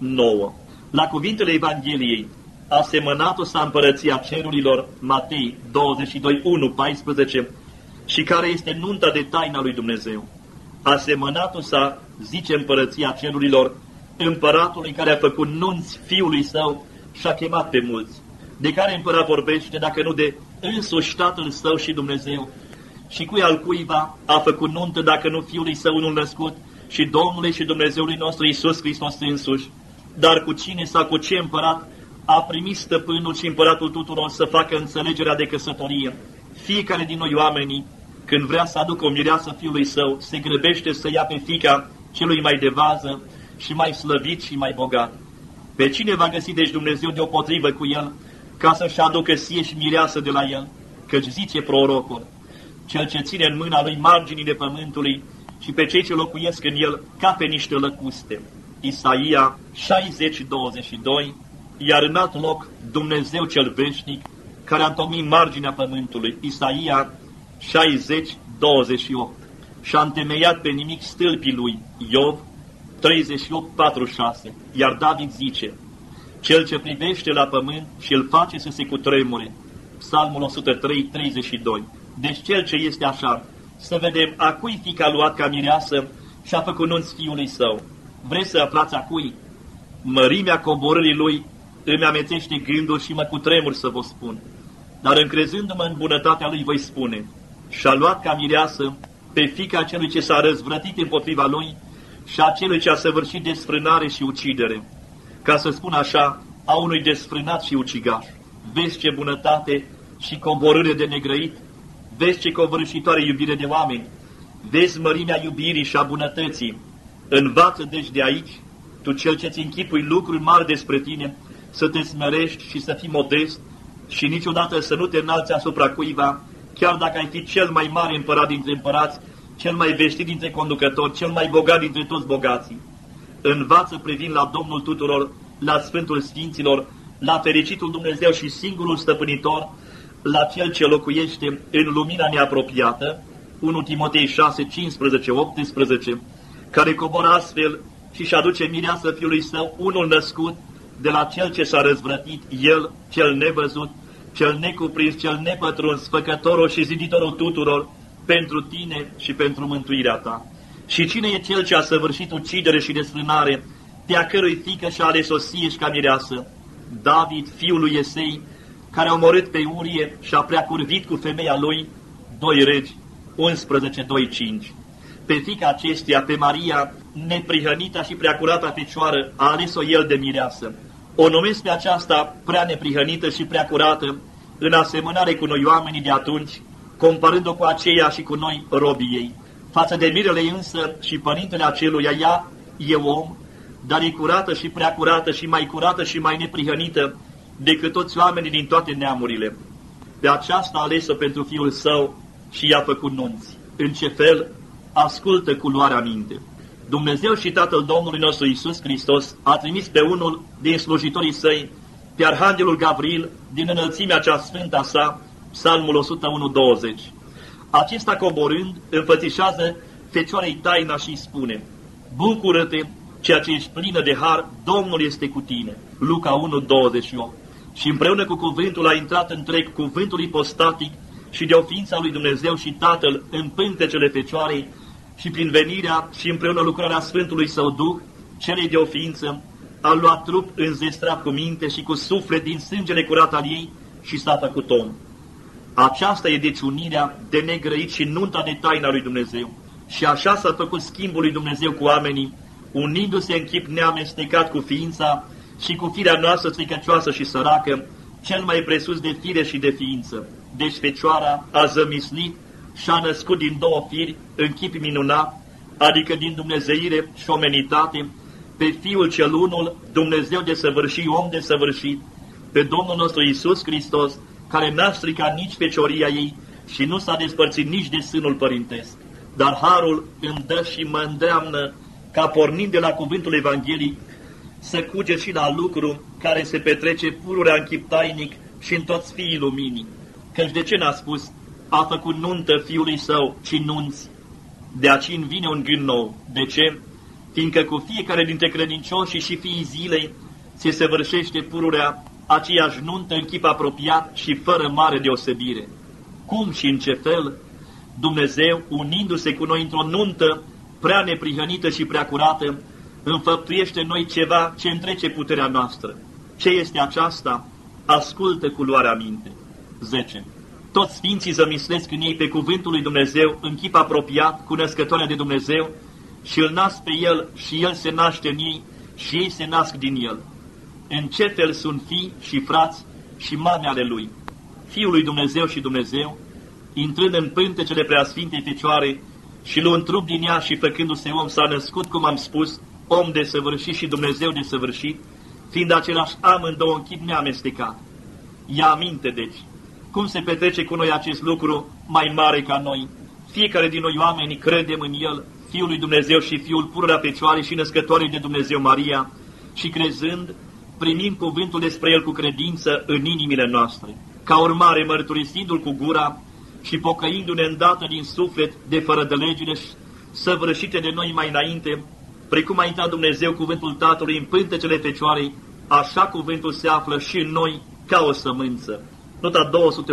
9. La cuvintele Evangheliei, asemănat-o s-a împărăția cerurilor, Matei 22, 1, 14, și care este nunta de taina lui Dumnezeu. Asemănat-o s-a, zice, împărăția cerurilor, împăratului care a făcut nunți fiului său și a chemat pe mulți, de care împărat vorbește, dacă nu de însuși Tatăl său și Dumnezeu, și cui al cuiva a făcut nuntă, dacă nu fiului său unul născut, și Domnului și Dumnezeului nostru Iisus Hristos însuși. Dar cu cine sau cu ce împărat a primit stăpânul și împăratul tuturor să facă înțelegerea de căsătorie? Fiecare din noi oamenii, când vrea să aducă o mireasă fiului său, se grăbește să ia pe fiica celui mai de vază și mai slăvit și mai bogat. Pe cine va găsi deci Dumnezeu deopotrivă cu el, ca să-și aducă sie și mireasă de la el? Căci zice prorocul, cel ce ține în mâna lui marginile pământului și pe cei ce locuiesc în el ca pe niște lăcuste. Isaia 60:22, iar în alt loc Dumnezeu cel veșnic, care a întocmit marginea pământului. Isaia 60:28, și a întemeiat pe nimic stâlpii lui. Iov 38:46, iar David zice, cel ce privește la pământ și îl face să se cutremure. Psalmul 103:32. Deci cel ce este așa, să vedem a cui fiica a luat ca mireasă și a făcut nunți fiului său. Vreți să aflați a cui? Mărimea coborârii lui îmi amețește gândul și mă cutremur să vă spun. Dar încrezându-mă în bunătatea lui voi spune, și-a luat ca mireasă pe fiica celui ce s-a răzvrătit împotriva lui și a celui ce a săvârșit desfrânare și ucidere, ca să spun așa, a unui desfrânat și ucigaș. Vezi ce bunătate și coborâre de negrăit, vezi ce covârșitoare iubire de oameni, vezi mărimea iubirii și a bunătății. Învață deci de aici, tu cel ce-ți închipui lucruri mari despre tine, să te smerești și să fii modest și niciodată să nu te înalți asupra cuiva, chiar dacă ai fi cel mai mare împărat dintre împărați, cel mai vestit dintre conducători, cel mai bogat dintre toți bogații. Învață privind la Domnul tuturor, la Sfântul Sfinților, la fericitul Dumnezeu și singurul stăpânitor, la cel ce locuiește în lumina neapropiată, 1 Timotei 6:15-18, care coboră astfel și-și aduce mireasă fiului său, unul născut, de la cel ce s-a răzvrătit, el, cel nevăzut, cel necuprins, cel nepătruns, făcătorul și ziditorul tuturor, pentru tine și pentru mântuirea ta. Și cine e cel ce a săvârșit ucidere și desfrânare, pe a cărui fiică și-a ales-o sieși ca mireasă? David, fiul lui Iesei, care a omorât pe Urie și a preacurvit cu femeia lui, 2 Regi 11:2-5. Pe fiica acesteia, pe Maria, neprihănita și preacurata Fecioară, a ales-o el de mireasă. O numesc pe aceasta prea neprihănită și preacurată, în asemănare cu noi oamenii de atunci, comparând-o cu aceea și cu noi robii ei. Față de mirele însă și părintele aceluia, ea e om, dar e curată și preacurată și mai curată și mai neprihănită decât toți oamenii din toate neamurile. Pe aceasta a ales-o pentru fiul său și i-a făcut nunți. În ce fel? Ascultă cu luarea minte. Dumnezeu și Tatăl Domnului nostru Iisus Hristos a trimis pe unul din slujitorii săi, pe Arhanghelul Gavril, din înălțimea cea sfântă a sa, Psalmul 101:20. Acesta coborând, înfățișează Fecioarei taina și îi spune, bucură-te, ceea ce ești plină de har, Domnul este cu tine. Luca 1:28. Și împreună cu cuvântul a intrat întreg cuvântul ipostatic și de oființa lui Dumnezeu și Tatăl în pântecele Fecioarei, și prin venirea și împreună lucrarea Sfântului Său Duh, celei de oființă, a luat trup înzestrat cu minte și cu suflet din sângele curat al ei și s-a făcut om. Aceasta e deci unirea de negrăit și nunta de taina lui Dumnezeu. Și așa s-a făcut schimbul lui Dumnezeu cu oamenii, unindu-se în chip neamestecat cu ființa și cu firea noastră stricăcioasă și săracă, cel mai presus de fire și de ființă. Deci Fecioara a zămislit și a născut din 2 firi în chip minunat, adică din dumnezeire și omenitate, pe Fiul cel unul, Dumnezeu de săvârșit, om de săvârșit, pe Domnul nostru Iisus Hristos, care n-a stricat nici fecioria ei și nu s-a despărțit nici de sânul părintesc. Dar harul îmi dă și mă îndeamnă ca pornind de la cuvântul Evangheliei să cuget și la lucru care se petrece pururea în chip tainic și în toți fiii luminii. Căci de ce n-a spus, a făcut nuntă fiului său, ci nunți? De aici îmi vine un gând nou. De ce? fiindcă cu fiecare dintre credincioși și fiii zilei se săvârșește pururea aceeași nuntă în chip apropiat și fără mare deosebire. Cum și în ce fel Dumnezeu, unindu-se cu noi într-o nuntă prea neprihănită și prea curată, înfăptuiește în noi ceva ce întrece puterea noastră. Ce este aceasta? Ascultă cu luarea minte. 10. Toți sfinții zămislesc în ei pe cuvântul lui Dumnezeu în chip apropiat, cu născătoarea de Dumnezeu, și îl nasc pe El și El se naște în ei și ei se nasc din El. În ce fel sunt fii și frați și mame ale Lui. Fiul lui Dumnezeu și Dumnezeu, intrând în pântecele preasfintei Fecioare și luând trup din ea și făcându-se om, s-a născut, cum am spus, om desăvârșit și Dumnezeu desăvârșit, fiind același amândouă în chip neamestecat. Ia aminte, deci, cum se petrece cu noi acest lucru mai mare ca noi. Fiecare din noi oameni credem în El, Fiul lui Dumnezeu și Fiul pururea Fecioarei și născătoarei de Dumnezeu Maria, și crezând, primim cuvântul despre El cu credință în inimile noastre. Ca urmare, mărturisindu-L cu gura și pocăindu-ne îndată din suflet de fără de legile săvârșite de noi mai înainte, precum a intrat Dumnezeu cuvântul Tatălui în pântecele Fecioarei, așa cuvântul se află și în noi ca o sămânță. Nota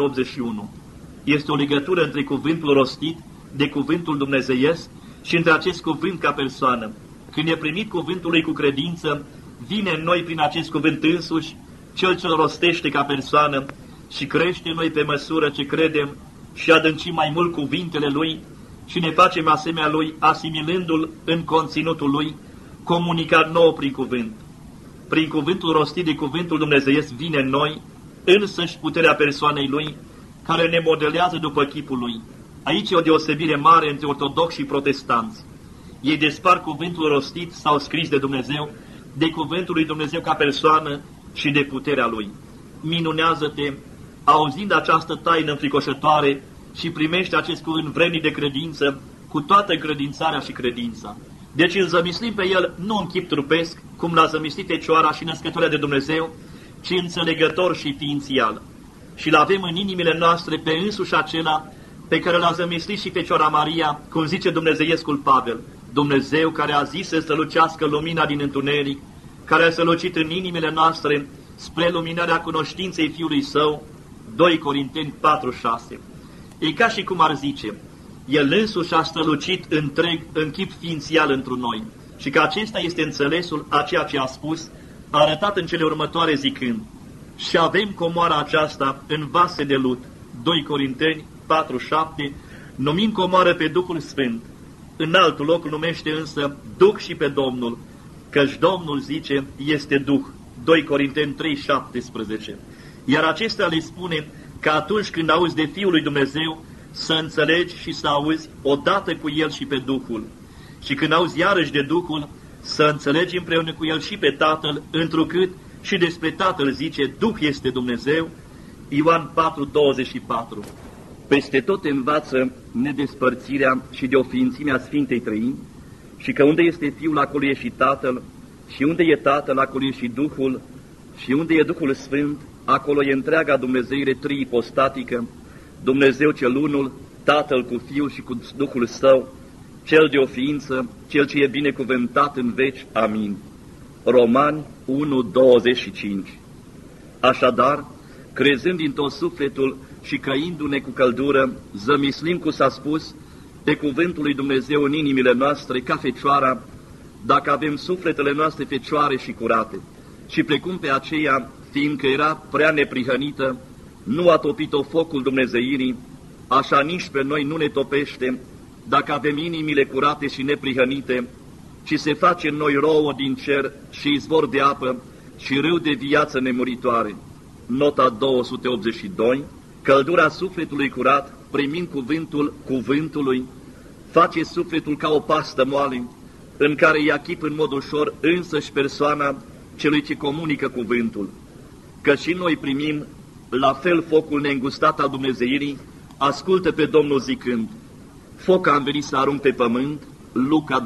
281. Este o legătură între cuvântul rostit de cuvântul dumnezeiesc și între acest cuvânt ca persoană. Când e primit cuvântul lui cu credință, vine în noi prin acest cuvânt însuși Cel ce-l rostește ca persoană și crește în noi pe măsură ce credem și adâncim mai mult cuvintele Lui și ne facem asemenea Lui, asimilându-L în conținutul Lui, comunicat nouă prin cuvânt. Prin cuvântul rostit de cuvântul dumnezeiesc vine în noi însăși puterea persoanei Lui, care ne modelează după chipul Lui. Aici e o deosebire mare între ortodoxi și protestanți. Ei despart cuvântul rostit sau scris de Dumnezeu de cuvântul lui Dumnezeu ca persoană și de puterea Lui. Minunează-te, auzind această taină înfricoșătoare, și primește acest cuvânt vrednic de credință cu toată încredințarea și credința. Deci îl zămislim pe El nu în chip trupesc, cum l-a zămislit Fecioara și născătoarea de Dumnezeu, ci înțelegător și ființial. Și l-avem în inimile noastre pe însuși acela pe care l-a zămislit și Fecioara Maria, cum zice dumnezeiescul Pavel, Dumnezeu care a zis să strălucească lumina din întuneric, care a strălucit în inimile noastre spre luminarea cunoștinței Fiului Său, 2 Corinteni 4:6. E ca și cum ar zice, El însuși a strălucit întreg în chip ființial întru noi, și că acesta este înțelesul a ceea ce a spus, arătat în cele următoare zicând, și avem comoara aceasta în vase de lut, 2 Corinteni 4:7, numim comoară pe Duhul Sfânt. În altul loc numește însă Duh și pe Domnul, căci Domnul, zice, este Duh, 2 Corinteni 3:17. Iar acesta le spune că atunci când auzi de Fiul lui Dumnezeu, să înțelegi și să auzi odată cu El și pe Duhul. Și când auzi iarăși de Duhul, să înțelegi împreună cu El și pe Tatăl, întrucât și despre Tatăl zice, Duh este Dumnezeu, Ioan 4:24. Peste tot învață nedespărțirea și de oființimea Sfintei Trăimi, și că unde este Fiul, acolo e și Tatăl, și unde e Tatăl, acolo e și Duhul, și unde e Duhul Sfânt, acolo e întreaga Dumnezeire triipostatică, Dumnezeu cel unul, Tatăl cu Fiul și cu Duhul Său, Cel de o ființă, Cel ce e binecuvântat în veci. Amin. Romani 1:25. Așadar, crezând din tot sufletul și căindu-ne cu căldură, zămislim, cum s-a spus, pe cuvântul lui Dumnezeu în inimile noastre, ca Fecioara, dacă avem sufletele noastre fecioare și curate. Și precum pe aceea, fiindcă era prea neprihănită, nu a topit-o focul dumnezeirii, așa nici pe noi nu ne topește, dacă avem inimile curate și neprihănite, ci se face în noi rouă din cer și izvor de apă și râu de viață nemuritoare. Nota 282. Căldura sufletului curat, primind cuvântul cuvântului, face sufletul ca o pastă moale, în care ia chip în mod ușor însăși persoana celui ce comunică cuvântul. Că și noi primim la fel focul neîngustat al dumnezeirii, ascultă pe Domnul zicând, foc am venit să arunc pe pământ, Luca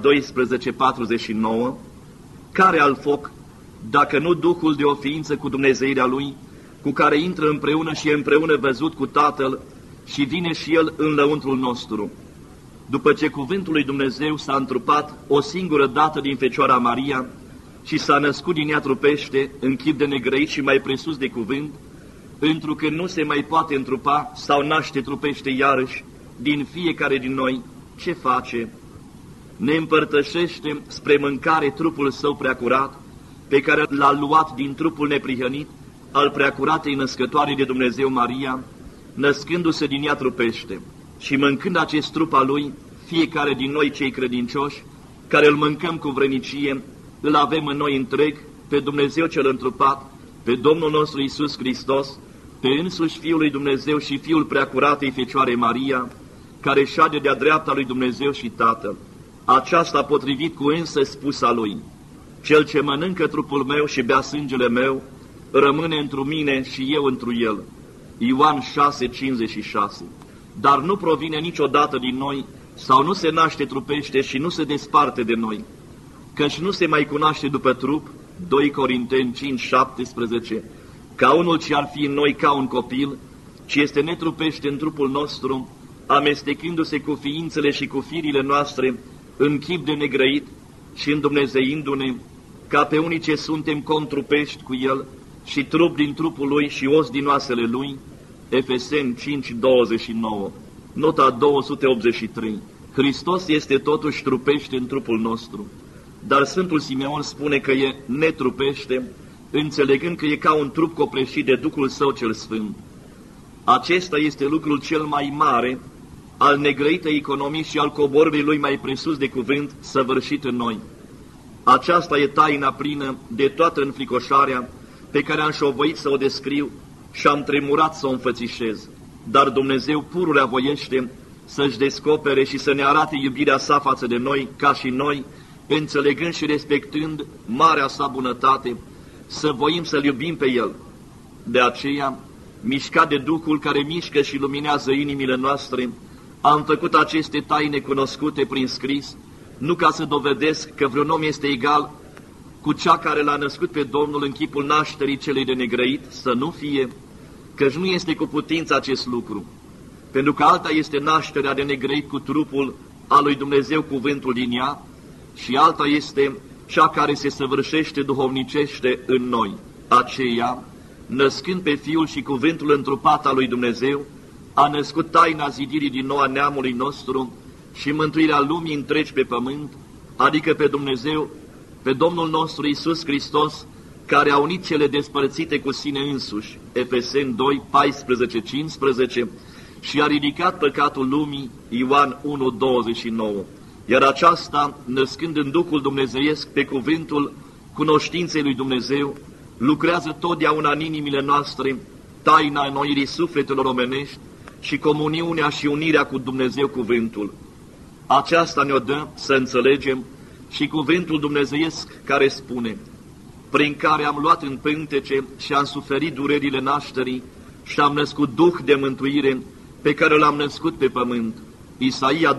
12:49, care al foc, dacă nu Duhul de o ființă cu dumnezeirea Lui, cu care intră împreună și e împreună văzut cu Tatăl și vine și El în lăuntrul nostru. după ce cuvântul lui Dumnezeu s-a întrupat o singură dată din Fecioara Maria și s-a născut din ea trupește, în chip de negrăit și mai presus de cuvânt, întrucât nu se mai poate întrupa sau naște trupește iarăși din fiecare din noi, ce face? Ne împărtășește spre mâncare trupul său preacurat, pe care l-a luat din trupul neprihănit al preacuratei născătoare de Dumnezeu Maria, născându-se din ea trupește. Și mâncând acest trup al lui, fiecare din noi cei credincioși, care îl mâncăm cu vrănicie, îl avem în noi întreg, pe Dumnezeu cel întrupat, pe Domnul nostru Iisus Hristos, pe însuși Fiul lui Dumnezeu și Fiul preacuratei Fecioare Maria, care șade de-a dreapta lui Dumnezeu și Tatăl. Aceasta potrivit cu însă spusa lui: cel ce mănâncă trupul meu și bea sângele meu, rămâne întru mine și eu întru el. Ioan 6,56. Dar nu provine niciodată din noi, sau nu se naște trupește și nu se desparte de noi, căci nu se mai cunoaște după trup, 2 Corinteni 5,17, ca unul ce ar fi în noi ca un copil, ci este netrupește în trupul nostru, amestecându-se cu ființele și cu firile noastre, în chip de negrăit și îndumnezeindu-ne, ca pe unii ce suntem contrupești cu el și trup din trupul lui și os din oasele lui. Efeseni 5,29. Nota 283. Hristos este totuși trupește în trupul nostru, dar Sfântul Simeon spune că e netrupește, înțelegând că e ca un trup copleșit de Duhul Său cel Sfânt. Acesta este lucrul cel mai mare al negrăitei economii și al coborârii lui mai presus de cuvânt săvârșit în noi. Aceasta e taina plină de toată înfricoșarea pe care am șovăit să o descriu și am tremurat să o înfățișez. Dar Dumnezeu pururea voiește să-și descopere și să ne arate iubirea sa față de noi, ca și noi, înțelegând și respectând marea sa bunătate, să voim să-L iubim pe El. De aceea, mișcat de Duhul care mișcă și luminează inimile noastre, am făcut aceste taine cunoscute prin scris, nu ca să dovedesc că vreun om este egal cu cea care l-a născut pe Domnul în chipul nașterii celei de negrăit, să nu fie, căci nu este cu putință acest lucru, pentru că alta este nașterea de negrăit cu trupul al lui Dumnezeu cuvântul din ea, și alta este cea care se săvârșește duhovnicește în noi. Aceea, născând pe Fiul și cuvântul întrupat al lui Dumnezeu, a născut taina zidirii din nou a neamului nostru și mântuirea lumii întregi pe pământ, adică pe Dumnezeu, pe Domnul nostru Iisus Hristos, care a unit cele despărțite cu sine însuși, Efeseni 2, 14, 15, și a ridicat păcatul lumii, Ioan 1, 29. Iar aceasta, născând în Duhul dumnezeiesc pe cuvântul cunoștinței lui Dumnezeu, lucrează totdeauna în inimile noastre taina înnoirii sufletelor omenești și comuniunea și unirea cu Dumnezeu cuvântul. Aceasta ne-o dă să înțelegem și cuvântul dumnezeiesc care spune: prin care am luat în pântece și am suferit durerile nașterii și am născut Duh de mântuire pe care l-am născut pe pământ. Isaia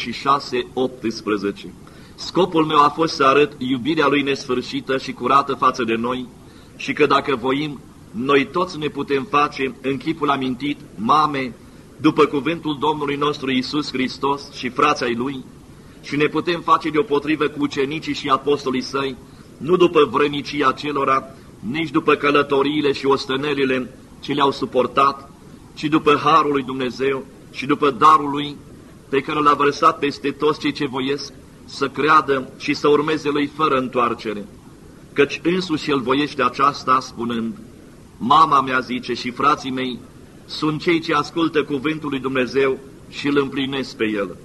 26, 18. Scopul meu a fost să arăt iubirea Lui nesfârșită și curată față de noi și că dacă voim, noi toți ne putem face în chipul amintit mame, după cuvântul Domnului nostru Iisus Hristos și frații ai Lui, și ne putem face deopotrivă cu ucenicii și apostolii Săi, nu după vrănicia acelora, nici după călătoriile și ostenelile ce le-au suportat, ci după harul lui Dumnezeu și după darul Lui, pe care l-a vărsat peste toți cei ce voiesc să creadă și să urmeze Lui fără întoarcere. Căci însuși El voiește aceasta, spunând: mama mea, zice, și frații mei sunt cei ce ascultă cuvântul lui Dumnezeu și îl împlinesc pe el.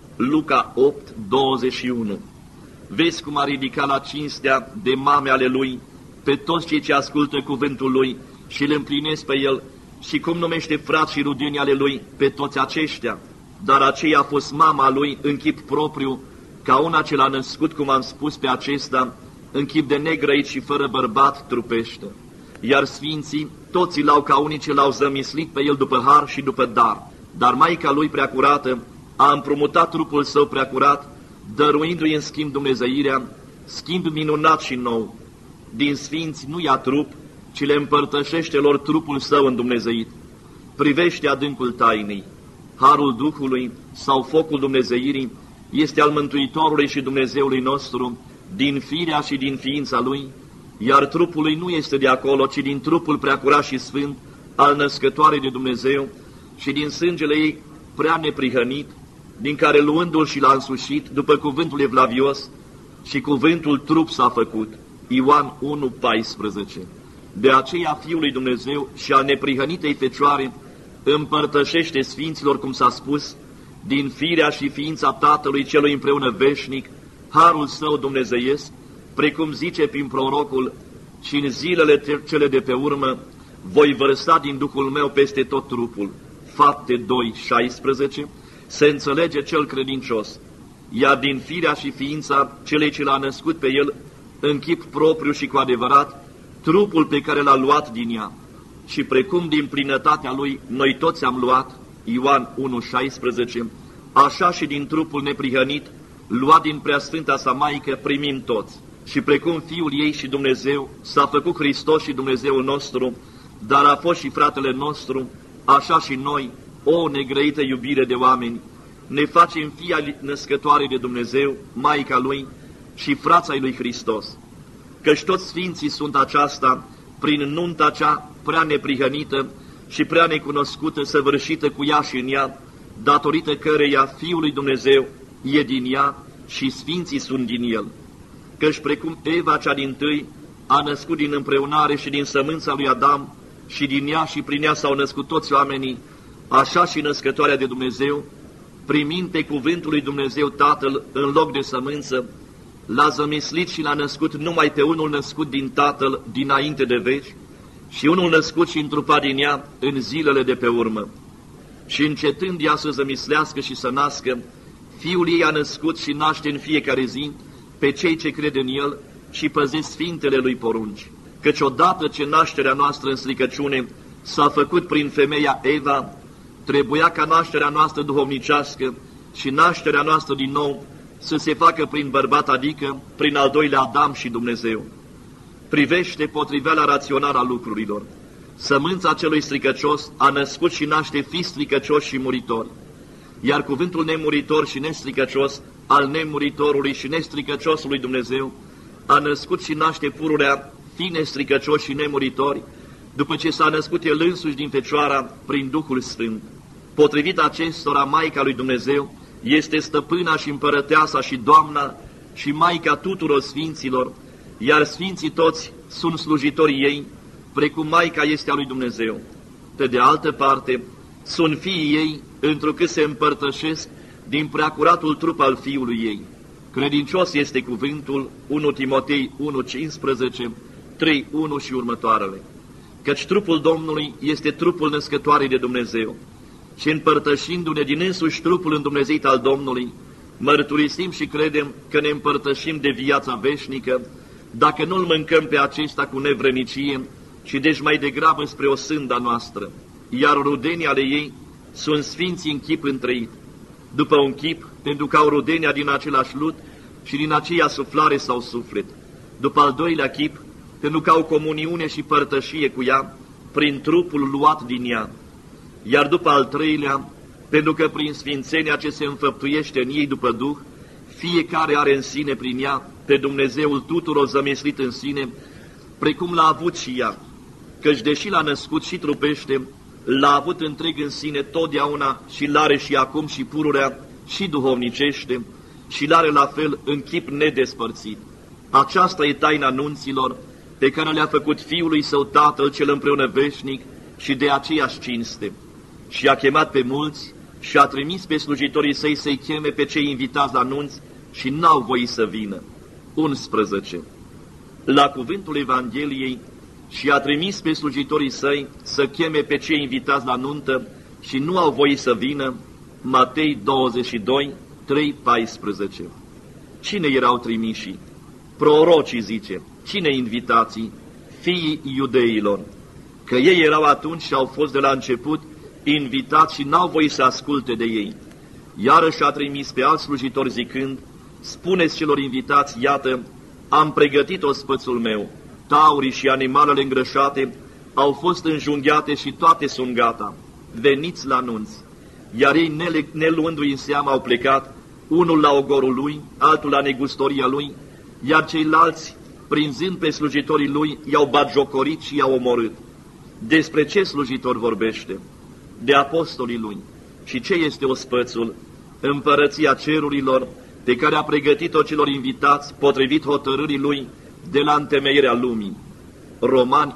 Luca 8, 21. Vezi cum a ridicat la cinstea de mame ale Lui pe toți cei ce ascultă cuvântul Lui și îl împlinesc pe el, și cum numește frați și rudeni ale Lui pe toți aceștia. Dar aceea a fost mama Lui în chip propriu, ca una ce l-a născut, cum am spus, pe acesta, în chip de negrăit și fără bărbat trupește. Iar sfinții, toți l-au ca unii ce l-au zămislit pe el după har și după dar. Dar Maica Lui preacurată a împrumutat trupul Său preacurat, dăruindu-i în schimb dumnezeirea, schimb minunat și nou. Din sfinți nu ia trup, ci le împărtășește lor trupul Său îndumnezeit. Privește adâncul tainei. harul Duhului sau focul dumnezeirii este al Mântuitorului și Dumnezeului nostru, din firea și din ființa Lui, iar trupul Lui nu este de acolo, ci din trupul preacurat și sfânt al Născătoarei de Dumnezeu și din sângele ei prea neprihănit, din care luându-l și l-a însușit, după cuvântul evlavios, și cuvântul trup s-a făcut. Ioan 1,14. De aceea Fiul lui Dumnezeu și al neprihănitei Fecioare împărtășește sfinților, cum s-a spus, din firea și ființa Tatălui celui împreună veșnic, harul său dumnezeiesc, precum zice prin prorocul: și în zilele cele de pe urmă voi vărsa din Duhul meu peste tot trupul. Fapte 2,16. Se înțelege cel credincios, iar din firea și ființa celei ce l-a născut pe el, în chip propriu și cu adevărat, trupul pe care l-a luat din ea. Și precum din plinătatea lui noi toți am luat, Ioan 1,16, așa și din trupul neprihănit, luat din preasfânta sa Maică, primim toți. Și precum Fiul ei și Dumnezeu s-a făcut Hristos și Dumnezeul nostru, dar a fost și fratele nostru, așa și noi, o negrăită iubire de oameni, ne facem fia născătoare de Dumnezeu, Maica Lui și frața lui Hristos. Căci toți sfinții sunt aceasta, prin nunta cea prea neprihănită și prea necunoscută, săvârșită cu ea și în ea, datorită căreia Fiul lui Dumnezeu e din ea și sfinții sunt din el. Căci precum Eva cea dintâi a născut din împreunare și din sămânța lui Adam, și din ea și prin ea s-au născut toți oamenii, așa și născătoarea de Dumnezeu, primind pe cuvântul lui Dumnezeu Tatăl în loc de sămânță, l-a zămislit și l-a născut numai pe unul născut din Tatăl dinainte de veci și unul născut și întrupat din ea în zilele de pe urmă. Și încetând ea să zămislească și să nască, Fiul ei a născut și naște în fiecare zi pe cei ce cred în El și păzesc sfintele Lui porunci. Căci odată ce nașterea noastră în stricăciune s-a făcut prin femeia Eva, trebuia ca nașterea noastră duhovnicească și nașterea noastră din nou să se facă prin bărbat, adică prin al doilea Adam și Dumnezeu. Privește potriveala rațională a lucrurilor. Sămânța celui stricăcios a născut și naște fii stricăcioși și muritori, iar cuvântul nemuritor și nestricăcios al nemuritorului și nestricăciosului Dumnezeu a născut și naște pururea fii nestricăcioși și nemuritori, după ce s-a născut El însuși din Fecioara prin Duhul Sfânt. Potrivit acestora, Maica lui Dumnezeu este stăpâna și împărăteasa și doamna și Maica tuturor sfinților, iar sfinții toți sunt slujitorii ei, precum Maica este a lui Dumnezeu. Pe de altă parte, sunt fiii ei, întrucât se împărtășesc din preacuratul trup al Fiului ei. Credincios este cuvântul 1 Timotei 1,15, 3,1 și următoarele. Căci trupul Domnului este trupul născătoarei de Dumnezeu și împărtășindu-ne din însuși trupul îndumnezeit al Domnului, mărturisim și credem că ne împărtășim de viața veșnică, dacă nu-l mâncăm pe acesta cu nevrănicie, ci deci mai degrabă spre o sânda noastră, iar rudenii ale ei sunt sfinții în chip întreit, după un chip, pentru că au rudenia din același lut și din aceea suflare sau suflet, după al doilea chip, pentru că au comuniune și părtășie cu ea, prin trupul luat din ea, iar după al treilea, pentru că prin sfințenia ce se înfăptuiește în ei după Duh, fiecare are în sine prin ea pe Dumnezeul tuturor zămislit în sine, precum l-a avut și ea, căci deși l-a născut și trupește, l-a avut întreg în sine totdeauna și l-are și acum și pururea și duhovnicește și l-are la fel în chip nedespărțit. Aceasta e taina nunților pe care le-a făcut Fiului Său Tatăl cel împreună veșnic și de aceeași cinste. Și a chemat pe mulți și a trimis pe slujitorii Săi să-i cheme pe cei invitați la nunți și n-au voit să vină. 11. La cuvântul Evangheliei și a trimis pe slujitorii Săi să cheme pe cei invitați la nuntă și nu au voit să vină. Matei 22, 3-14. Cine erau trimișii? Prorocii, zice. Cine invitații? Fiii iudeilor. Că ei erau atunci și au fost de la început invitați și n-au voit să asculte de ei. Iarăși a trimis pe alți slujitori zicând: spuneți celor invitați, iată, am pregătit ospățul meu, taurii și animalele îngrășate au fost înjunghiate și toate sunt gata, veniți la nunți. iar ei, neluându-i în seamă, au plecat, unul la ogorul lui, altul la negustoria lui, iar ceilalți, prinzând pe slujitorii lui, i-au batjocorit și i-au omorât. Despre ce slujitor vorbește? De apostolii lui. Și ce este ospățul? Împărăția cerurilor, pe care a pregătit-o celor invitați, potrivit hotărârii lui, de la întemeierea lumii. Romani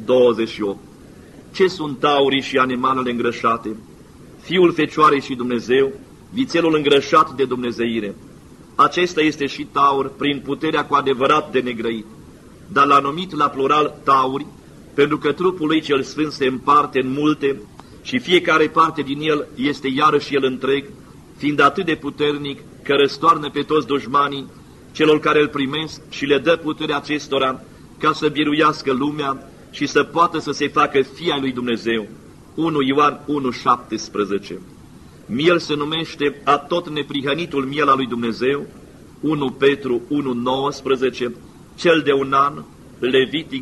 8:28. Ce sunt taurii și animalele îngrășate? Fiul Fecioarei și Dumnezeu, vițelul îngrășat de dumnezeire. Acesta este și taur, prin puterea cu adevărat de negrăit. Dar l-a numit la plural tauri, pentru că trupul lui cel sfânt se împarte în multe și fiecare parte din el este iarăși el întreg, fiind atât de puternic că răstoarnă pe toți dușmanii celor care îl primesc și le dă puterea acestora ca să biruiască lumea și să poată să se facă fii ai lui Dumnezeu. 1 Ioan 1:17. Miel se numește atot neprihănitul miel al lui Dumnezeu, 1 Petru 1:19, cel de un an, Levitic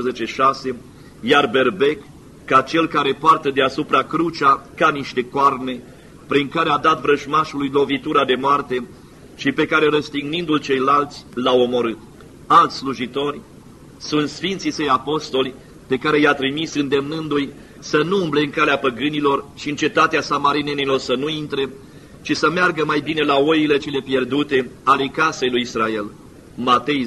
12:6, iar berbec, ca cel care poartă deasupra crucea ca niște coarne, prin care a dat vrăjmașului lovitura de moarte și pe care, răstignindu-l ceilalți, l-a omorât. Alți slujitori sunt sfinții săi apostoli, pe care i-a trimis îndemnându-i să nu umble în calea păgânilor și în cetatea samarinenilor să nu intre, ci să meargă mai bine la oile cele pierdute ale casei lui Israel. Matei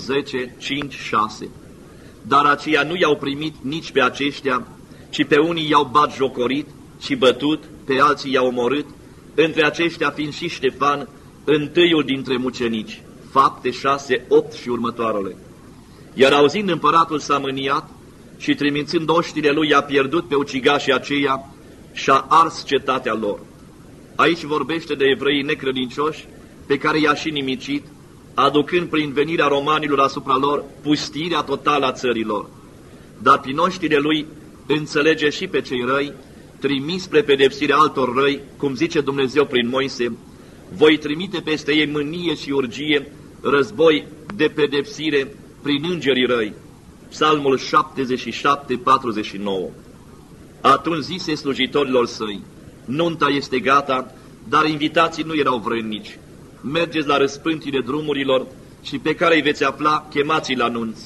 10:5-6. Dar aceia nu i-au primit nici pe aceștia, ci pe unii i-au batjocorit și bătut, pe alții i-au omorât, între aceștia fiind și Ștefan, întâiul dintre mucenici. Fapte 6:8 și următoarele. Iar auzind împăratul s-a mâniat și trimițând oștile lui i-a pierdut pe ucigașii aceia și-a ars cetatea lor. Aici vorbește de evreii necredincioși pe care i-a și nimicit, aducând prin venirea romanilor asupra lor pustirea totală a țărilor. Dar prin oștile lui înțelege și pe cei răi, trimis spre pedepsirea altor răi, cum zice Dumnezeu prin Moise, voi trimite peste ei mânie și urgie, război de pedepsire prin îngerii răi. Psalmul 77:49. Atunci zise slujitorilor săi, nunta este gata, dar invitații nu erau vrednici. Mergeți la răspântile drumurilor și pe care îi veți afla, chemați-i la nunți.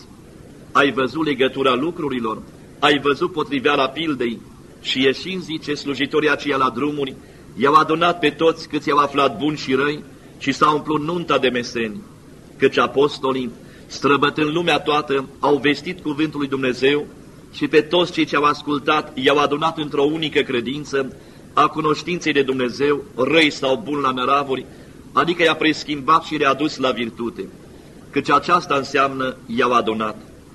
Ai văzut legătura lucrurilor? Ai văzut potriveala pildei? Și ieșind, zice, slujitorii aceia la drumuri, i-au adunat pe toți câți i-au aflat buni și răi și s-a umplut nunta de meseni. Căci apostolii, străbătând lumea toată, au vestit cuvântul lui Dumnezeu și pe toți cei ce au ascultat i-au adunat într-o unică credință a cunoștinței de Dumnezeu, răi sau buni la năravuri, adică i-a preschimbat și readus la virtute, căci aceasta înseamnă i-au adunat.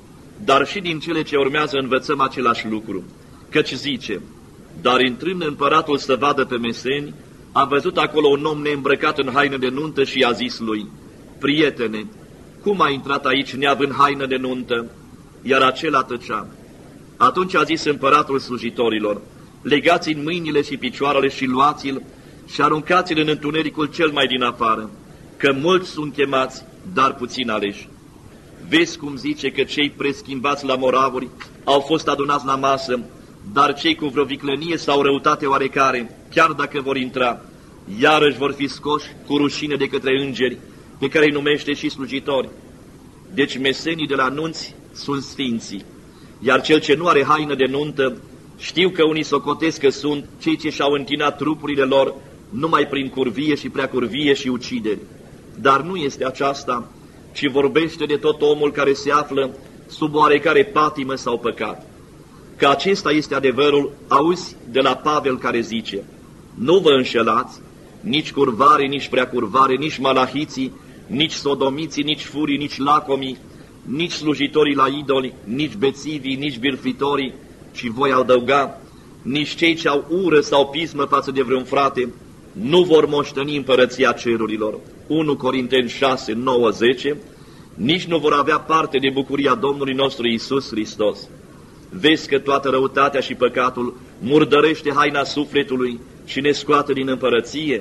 Dar și din cele ce urmează învățăm același lucru, căci zice, dar intrând împăratul să vadă pe meseni, a văzut acolo un om neîmbrăcat în haină de nuntă și i-a zis lui, prietene, cum ai intrat aici neavând haină de nuntă? Iar acela tăcea. Atunci a zis împăratul slujitorilor, legați-i mâinile și picioarele și luați-l și aruncați-l în întunericul cel mai din afară, că mulți sunt chemați, dar puțini aleși. Vezi cum zice că cei preschimbați la moravuri au fost adunați la masă, dar cei cu vreo viclenie sau răutate oarecare, chiar dacă vor intra, iarăși vor fi scoși cu rușine de către îngeri, pe care îi numește și slujitori. Deci mesenii de la nunți sunt sfinții, iar cel ce nu are haină de nuntă, știu că unii socotesc că sunt cei ce și-au închinat trupurile lor numai prin curvie și preacurvie și ucideri. Dar nu este aceasta, ci vorbește de tot omul care se află sub oarecare patimă sau păcat. Că acesta este adevărul, auzi de la Pavel care zice, nu vă înșelați, nici curvare, nici preacurvare, nici malahiții, nici sodomiții, nici furii, nici lacomii, nici slujitorii la idoli, nici bețivii, nici birfitorii, și voi adăuga, nici cei ce au ură sau pismă față de vreun frate, nu vor moșteni împărăția cerurilor. 1 Corinteni 6:9-10, nici nu vor avea parte de bucuria Domnului nostru Iisus Hristos. Vezi că toată răutatea și păcatul murdărește haina sufletului și ne scoate din împărăție?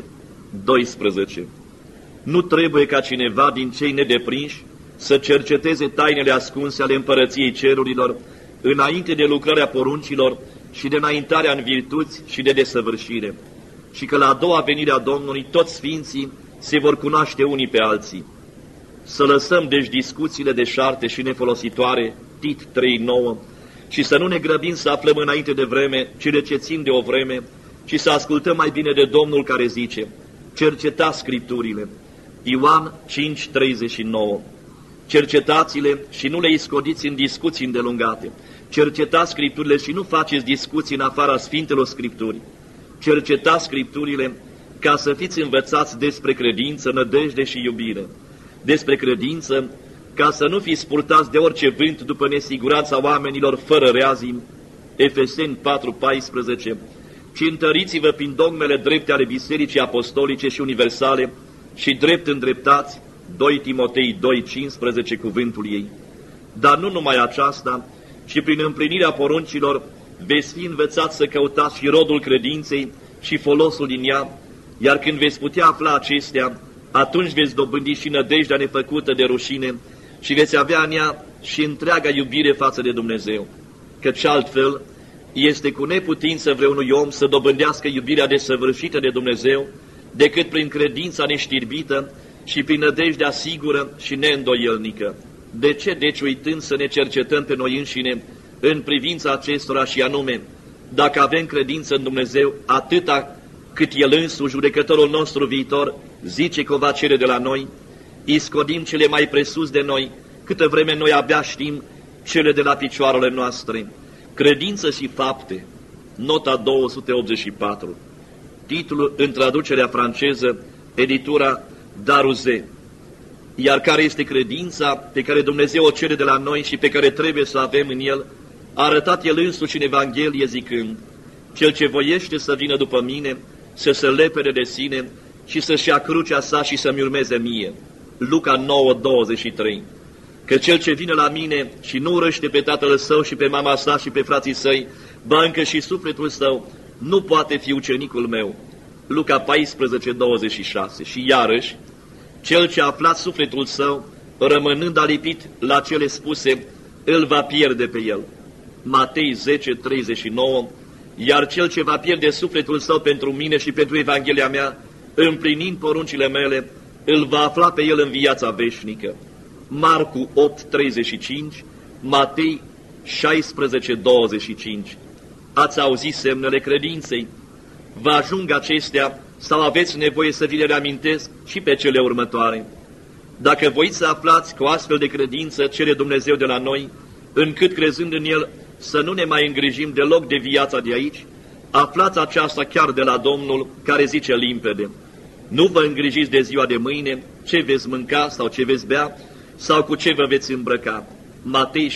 12. Nu trebuie ca cineva din cei nedeprinși să cerceteze tainele ascunse ale împărăției cerurilor, înainte de lucrarea poruncilor și de înaintarea în virtuți și de desăvârșire, și că la a doua venire a Domnului toți sfinții se vor cunoaște unii pe alții. Să lăsăm deci discuțiile deșarte și nefolositoare, Tit 3:9, și să nu ne grăbim să aflăm înainte de vreme cele ce țin de o vreme, ci să ascultăm mai bine de Domnul care zice: cercetați Scripturile. Ioan 5:39. Cercetați-le și nu le iscodiți în discuții îndelungate. Cercetați Scripturile și nu faceți discuții în afara Sfintelor Scripturi. Cercetați Scripturile ca să fiți învățați despre credință, nădejde și iubire. Despre credință, ca să nu fiți purtați de orice vânt după nesiguranța oamenilor fără reazim. Efeseni 4:14. Ci întăriți-vă prin dogmele drepte ale Bisericii Apostolice și Universale și drept îndreptați, 2 Timotei 2:15, cuvântul ei. Dar nu numai aceasta, ci prin împlinirea poruncilor veți fi învățați să căutați și rodul credinței și folosul din ea, iar când veți putea afla acestea, atunci veți dobândi și nădejdea nefăcută de rușine și veți avea în ea și întreaga iubire față de Dumnezeu. Căci altfel este cu neputință vreunui om să dobândească iubirea desăvârșită de Dumnezeu, decât prin credința neștirbită și prin nădejdea sigură și neîndoielnică. De ce, deci, uitând să ne cercetăm pe noi înșine în privința acestora și anume, dacă avem credință în Dumnezeu atâta cât El însuși, judecătorul nostru viitor, zice că o va cere de la noi, iscodim cele mai presus de noi, câtă vreme noi abia știm cele de la picioarele noastre. Credință și fapte, nota 284, titlul în traducerea franceză, editura Daruze. Iar care este credința pe care Dumnezeu o cere de la noi și pe care trebuie să avem în El, a arătat El însuși în Evanghelie zicând: cel ce voiește să vină după mine, să se lepede de sine și să-și ia crucea sa și să-mi urmeze mie. Luca 9:23. Că cel ce vine la mine și nu urăște pe tatăl său și pe mama sa și pe frații săi, ba încă și sufletul său, nu poate fi ucenicul meu. Luca 14:26. Și iarăși, cel ce a aflat sufletul său, rămânând alipit la cele spuse, îl va pierde pe el. Matei 10:39. Iar cel ce va pierde sufletul său pentru mine și pentru Evanghelia mea, împlinind poruncile mele, îl va afla pe el în viața veșnică. Marcu 8:35, Matei 16:25. Ați auzit semnele credinței? Vă ajung acestea sau aveți nevoie să vi le reamintesc și pe cele următoare? Dacă voiți să aflați cu astfel de credință cere Dumnezeu de la noi, încât crezând în El să nu ne mai îngrijim deloc de viața de aici, aflați aceasta chiar de la Domnul, care zice limpede: nu vă îngrijiți de ziua de mâine, ce veți mânca sau ce veți bea, sau cu ce vă veți îmbrăca. Matei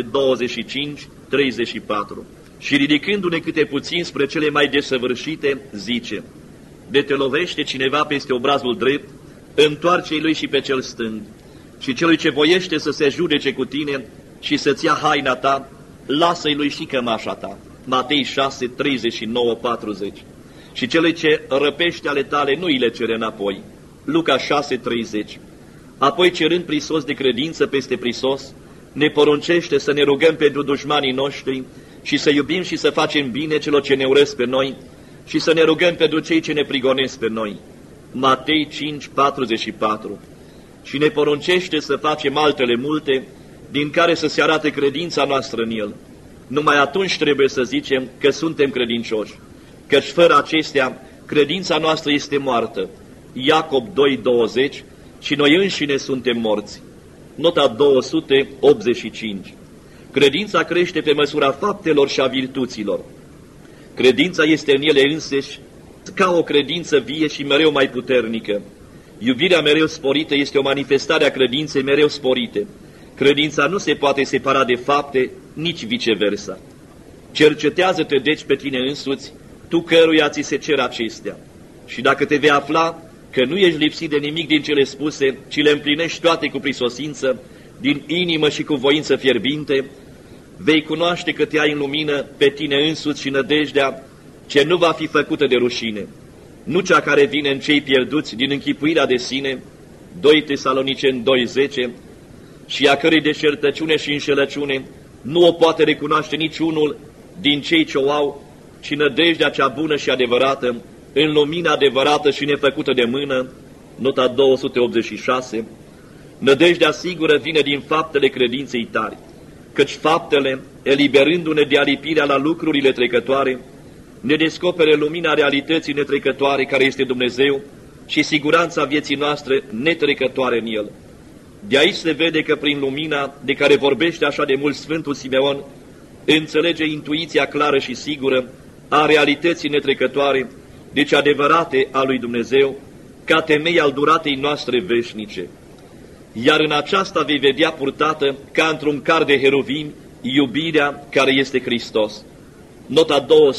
6:25-34. Și ridicându-ne câte puțin spre cele mai desăvârșite, zice: de te lovește cineva peste obrazul drept, întoarce-i lui și pe cel stâng. Și celui ce voiește să se judece cu tine și să-ți ia haina ta, lasă-i lui și cămașa ta. Matei 6:39-40. Și celui ce răpește ale tale, nu îi le cere înapoi. Luca 6:30. Apoi, cerând prisos de credință peste prisos, ne poruncește să ne rugăm pentru dușmanii noștri și să iubim și să facem bine celor ce ne urăsc pe noi și să ne rugăm pentru cei ce ne prigonesc pe noi. Matei 5:44. Și ne poruncește să facem altele multe, din care să se arate credința noastră în El. Numai atunci trebuie să zicem că suntem credincioși, căci fără acestea credința noastră este moartă. Iacob 2:20. Și noi înșine suntem morți. Nota 285. Credința crește pe măsura faptelor și a virtuților. Credința este în ele înseși ca o credință vie și mereu mai puternică. Iubirea mereu sporită este o manifestare a credinței mereu sporite. Credința nu se poate separa de fapte, nici viceversa. Cercetează-te deci pe tine însuți, tu căruia ți se cer acestea. Și dacă te vei afla că nu ești lipsit de nimic din cele spuse, ci le împlinești toate cu prisosință, din inimă și cu voință fierbinte, vei cunoaște că te ai în lumină pe tine însuți și nădejdea ce nu va fi făcută de rușine, nu cea care vine în cei pierduți din închipuirea de sine, 2 Tesaloniceni 2:10, și a cărei deșertăciune și înșelăciune nu o poate recunoaște niciunul din cei ce o au, ci nădejdea cea bună și adevărată, în lumina adevărată și nefăcută de mână, nota 286, nădejdea sigură vine din faptele credinței tari, căci faptele, eliberându-ne de alipirea la lucrurile trecătoare, ne descopere lumina realității netrecătoare care este Dumnezeu și siguranța vieții noastre netrecătoare în El. De aici se vede că prin lumina de care vorbește așa de mult Sfântul Simeon, înțelege intuiția clară și sigură a realității netrecătoare, deci adevărate a lui Dumnezeu, ca temei al duratei noastre veșnice. Iar în aceasta vei vedea purtată, ca într-un car de heruvimi, iubirea care este Hristos. Nota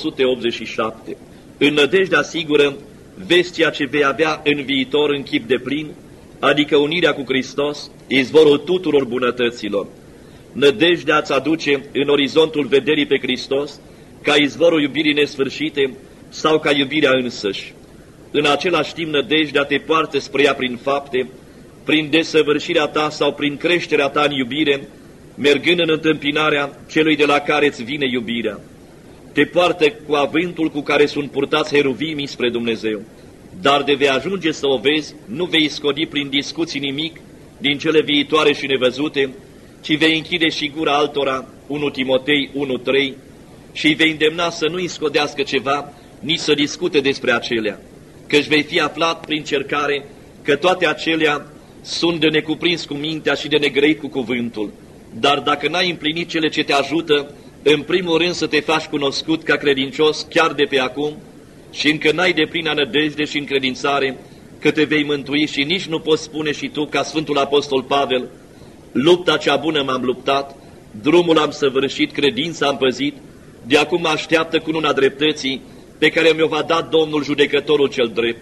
287. În nădejdea sigură, vezi ceea ce vei avea în viitor în chip de plin, adică unirea cu Hristos, izvorul tuturor bunătăților. Nădejdea îți aduce în orizontul vederii pe Hristos, ca izvorul iubirii nesfârșite sau ca iubirea însăși. În același timp, nădejdea te poartă spre ea prin fapte, prin desăvârșirea ta sau prin creșterea ta în iubire, mergând în întâmpinarea celui de la care îți vine iubirea. Te poartă cu avântul cu care sunt purtați heruvimii spre Dumnezeu. Dar de vei ajunge să o vezi, nu vei scodi prin discuții nimic din cele viitoare și nevăzute, ci vei închide și gura altora, 1 Timotei 1:3, și îi vei îndemna să nu îi scodească ceva, nici să discute despre acelea, căci vei fi aflat prin cercare că toate acelea sunt de necuprins cu mintea și de negrăit cu cuvântul. Dar dacă n-ai împlinit cele ce te ajută, în primul rând să te faci cunoscut ca credincios chiar de pe acum, și încă n-ai deplină nădejde și încredințare că te vei mântui și nici nu poți spune și tu, ca Sfântul Apostol Pavel, lupta cea bună m-am luptat, drumul am săvârșit, credința am păzit, de acum mă așteaptă cununa dreptății pe care mi-o va da Domnul judecătorul cel drept.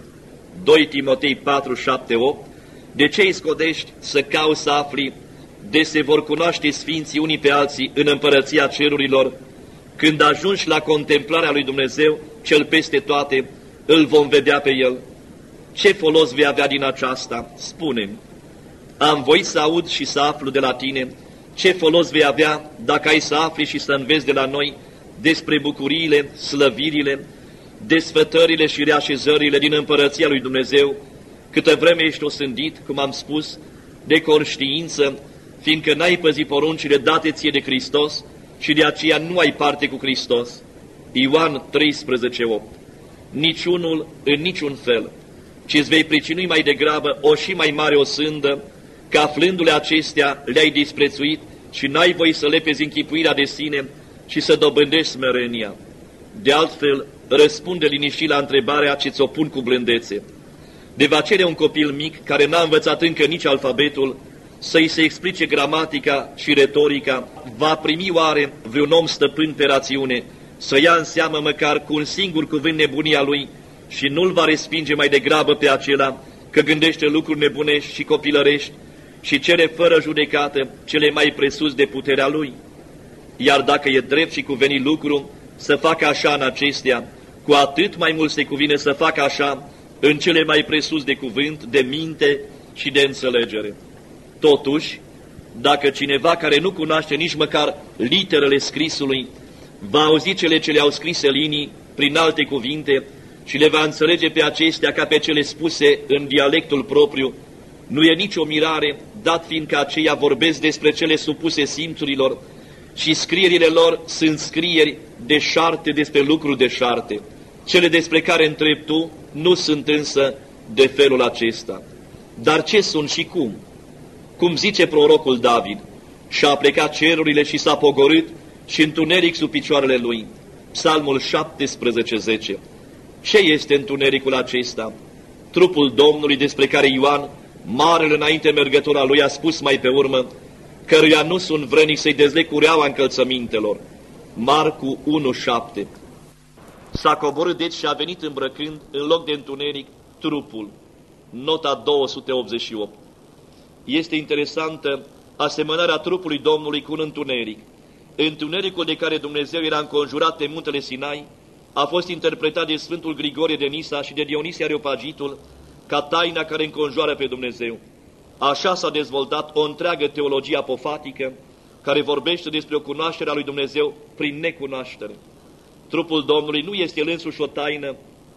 2 Timotei 4:7-8. De ce îi scodești să cauți să afli de se vor cunoaște sfinții unii pe alții în împărăția cerurilor? Când ajungi la contemplarea lui Dumnezeu, cel peste toate, îl vom vedea pe El. Ce folos vei avea din aceasta? Spune-mi. Am voit să aud și să aflu de la tine. Ce folos vei avea dacă ai să afli și să înveți de la noi despre bucuriile, slăvirile, desfătările și reașezările din împărăția lui Dumnezeu, câtă vreme ești osândit, cum am spus, de conștiință, fiindcă n-ai păzit poruncile date ție de Hristos și de aceea nu ai parte cu Hristos. Ioan 13:8. Niciunul în niciun fel, ci îți vei pricinui mai degrabă o și mai mare osândă, că aflându-le acestea le-ai disprețuit și n-ai voie să lepezi închipuirea de sine și să dobândești smerenia. De altfel, răspunde liniștit la întrebarea ce ți-o pun cu blândețe. De va cere un copil mic, care n-a învățat încă nici alfabetul, să-i se explice gramatica și retorica, va primi oare vreun om stăpân pe rațiune să ia în seamă măcar cu un singur cuvânt nebunia lui și nu-l va respinge mai degrabă pe acela că gândește lucruri nebunești și copilărești și cere fără judecată cele mai presus de puterea lui? Iar dacă e drept și cuvenit lucru să facă așa în acestea, cu atât mai mult se cuvine să facă așa în cele mai presus de cuvânt, de minte și de înțelegere. Totuși, dacă cineva care nu cunoaște nici măcar literele scrisului, va auzi cele ce le-au scrise linii prin alte cuvinte și le va înțelege pe acestea ca pe cele spuse în dialectul propriu, nu e nicio mirare, dat fiindcă aceia vorbesc despre cele supuse simțurilor și scrierile lor sunt scrieri deșarte despre lucruri deșarte. Cele despre care întrebi tu nu sunt însă de felul acesta. Dar ce sunt și cum? Cum zice prorocul David, și-a plecat cerurile și s-a pogorât și întuneric sub picioarele lui. Psalmul 17:10. Ce este întunericul acesta? Trupul Domnului despre care Ioan, marele înainte mergător al lui, a spus mai pe urmă, căruia nu sunt vrănic să-i dezleg cureaua încălțămintelor. Marcu 1:7. S-a coborât deci și a venit îmbrăcând, în loc de întuneric, trupul. Nota 288. Este interesantă asemănarea trupului Domnului cu un întuneric. Întunericul de care Dumnezeu era înconjurat pe muntele Sinai a fost interpretat de Sfântul Grigorie de Nisa și de Dionisie Areopagitul ca taina care înconjoară pe Dumnezeu. Așa s-a dezvoltat o întreagă teologie apofatică care vorbește despre o cunoaștere a lui Dumnezeu prin necunoaștere. Trupul Domnului nu este el însuși o taină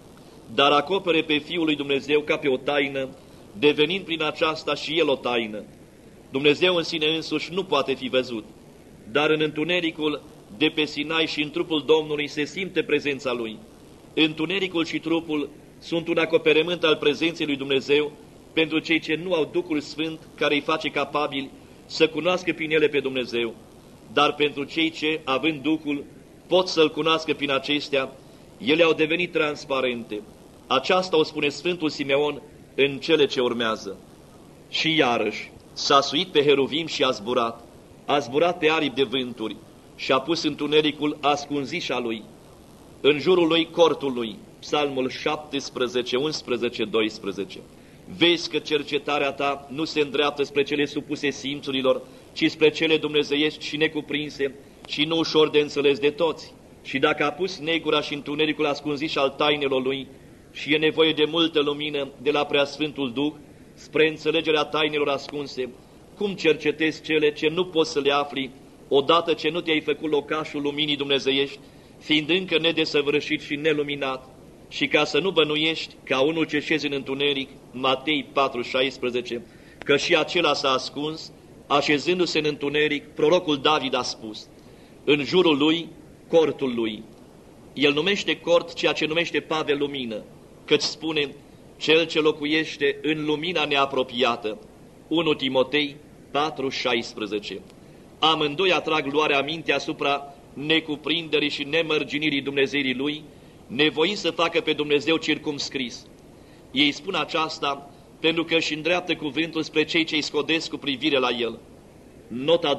dar acopere pe Fiul lui Dumnezeu ca pe o taină, devenind prin aceasta și El o taină. Dumnezeu în sine însuși nu poate fi văzut, dar în întunericul de pe Sinai și în trupul Domnului se simte prezența Lui. Întunericul și trupul sunt un acoperământ al prezenței lui Dumnezeu pentru cei ce nu au Duhul Sfânt care îi face capabili să cunoască prin ele pe Dumnezeu, dar pentru cei ce, având Duhul, pot să-L cunoască prin acestea, ele au devenit transparente. Aceasta o spune Sfântul Simeon în cele ce urmează. Și iarăși s-a suit pe heruvim și a zburat pe aripi de vânturi și a pus întunericul ascunzișa lui. În jurul lui cortul lui, Psalmul 17, 11, 12. Vezi că cercetarea ta nu se îndreaptă spre cele supuse simțurilor, ci spre cele dumnezeiești și necuprinse și nu ușor de înțeles de toți. Și dacă a pus negura și întunericul ascunziș al tainelor lui și e nevoie de multă lumină de la Preasfântul Duh spre înțelegerea tainelor ascunse, cum cercetezi cele ce nu poți să le afli odată ce nu te-ai făcut locașul luminii dumnezeiești, fiind încă nedesăvârșit și neluminat, și ca să nu bănuiești ca unul ce șezi în întuneric, Matei 4,16, că și acela s-a ascuns, așezându-se în întuneric, prorocul David a spus, în jurul lui, cortul lui. El numește cort ceea ce numește Pavel lumină, căci spune, cel ce locuiește în lumina neapropiată. 1 Timotei 4,16. Amândoi atrag luarea minte asupra necuprinderii și nemărginirii Dumnezeirii lui, nevoind să facă pe Dumnezeu circumscris. Ei spun aceasta pentru că își îndreaptă cuvântul spre cei ce îi scodesc cu privire la el. Nota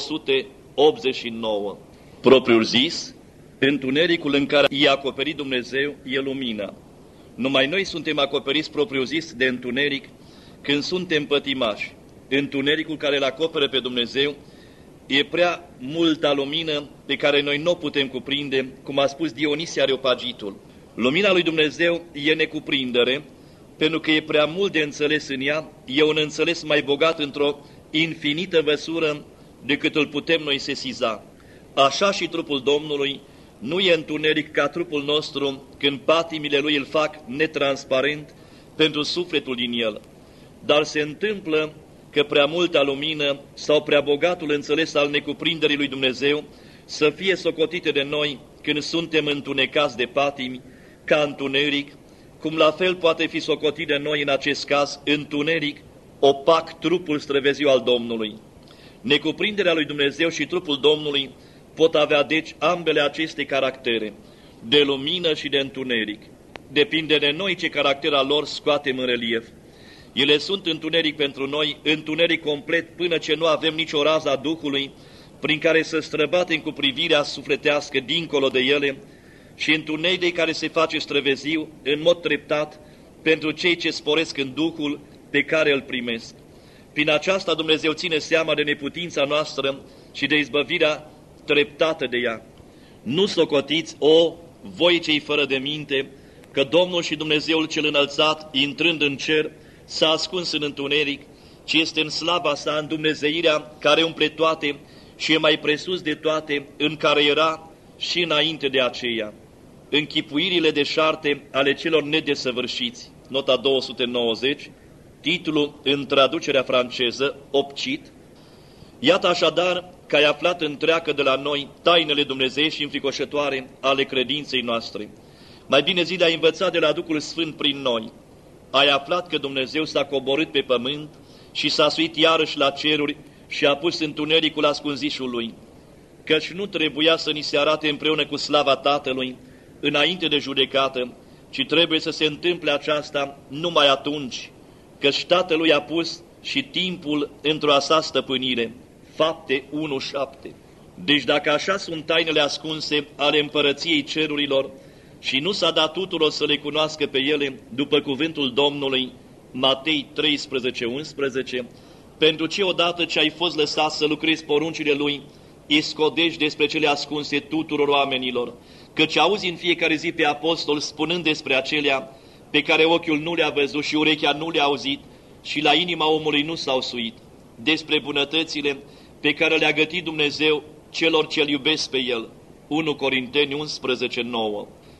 289. Propriu zis, întunericul în care i-a acoperit Dumnezeu e lumina. Numai noi suntem acoperiți propriu zis de întuneric când suntem pătimași. Întunericul care îl acoperă pe Dumnezeu e prea multă lumină pe care noi nu o putem cuprinde, cum a spus Dionisie Areopagitul. Lumina lui Dumnezeu e necuprindere, pentru că e prea mult de înțeles în ea, e un înțeles mai bogat într-o infinită măsură decât îl putem noi sesiza. Așa și trupul Domnului nu e întuneric ca trupul nostru când patimile lui îl fac netransparent pentru sufletul din el, dar se întâmplă că prea multă lumină sau prea bogatul înțeles al necuprinderii lui Dumnezeu să fie socotite de noi când suntem întunecați de patimi, ca întuneric, cum la fel poate fi socotit de noi în acest caz întuneric, opac trupul străveziu al Domnului. Necuprinderea lui Dumnezeu și trupul Domnului pot avea deci ambele aceste caractere, de lumină și de întuneric. Depinde de noi ce caracter al lor scoatem în relief. Ele sunt întuneric pentru noi, întuneric complet până ce nu avem nicio rază a Duhului prin care să străbatem cu privirea sufletească dincolo de ele, și întuneric care se face străveziu în mod treptat pentru cei ce sporesc în Duhul pe care îl primesc. Prin aceasta Dumnezeu ține seama de neputința noastră și de izbăvirea treptată de ea. Nu socotiți, voi cei fără de minte, că Domnul și Dumnezeul cel înălțat, intrând în cer, s-a ascuns în întuneric, ci este în slava sa, în dumnezeirea care umple toate și e mai presus de toate, în care era și înainte de aceea. Închipuirile deșarte ale celor nedesăvârșiți, nota 290, titlul în traducerea franceză, obcit. Iată așadar că ai aflat întreagă de la noi tainele dumnezeiești și înfricoșătoare ale credinței noastre. Mai bine zi de-ai învățat de la Duhul Sfânt prin noi. Ai aflat că Dumnezeu s-a coborât pe pământ și s-a suit iarăși la ceruri și a pus întunericul ascunzișul lui, căci nu trebuia să ni se arate împreună cu slava Tatălui înainte de judecată, ci trebuie să se întâmple aceasta numai atunci, căci Tatălui a pus și timpul într-o a sa stăpânire. Fapte 1:7. Deci dacă așa sunt tainele ascunse ale împărăției cerurilor și nu s-a dat tuturor să le cunoască pe ele după cuvântul Domnului, Matei 13:11, pentru ce odată ce ai fost lăsat să lucrezi poruncile Lui, îi scodești despre cele ascunse tuturor oamenilor, căci auzi în fiecare zi pe apostol spunând despre acelea pe care ochiul nu le-a văzut și urechea nu le-a auzit și la inima omului nu s-au suit, despre bunătățile pe care le-a gătit Dumnezeu celor ce-L iubesc pe El. 1 Corinteni 11:9.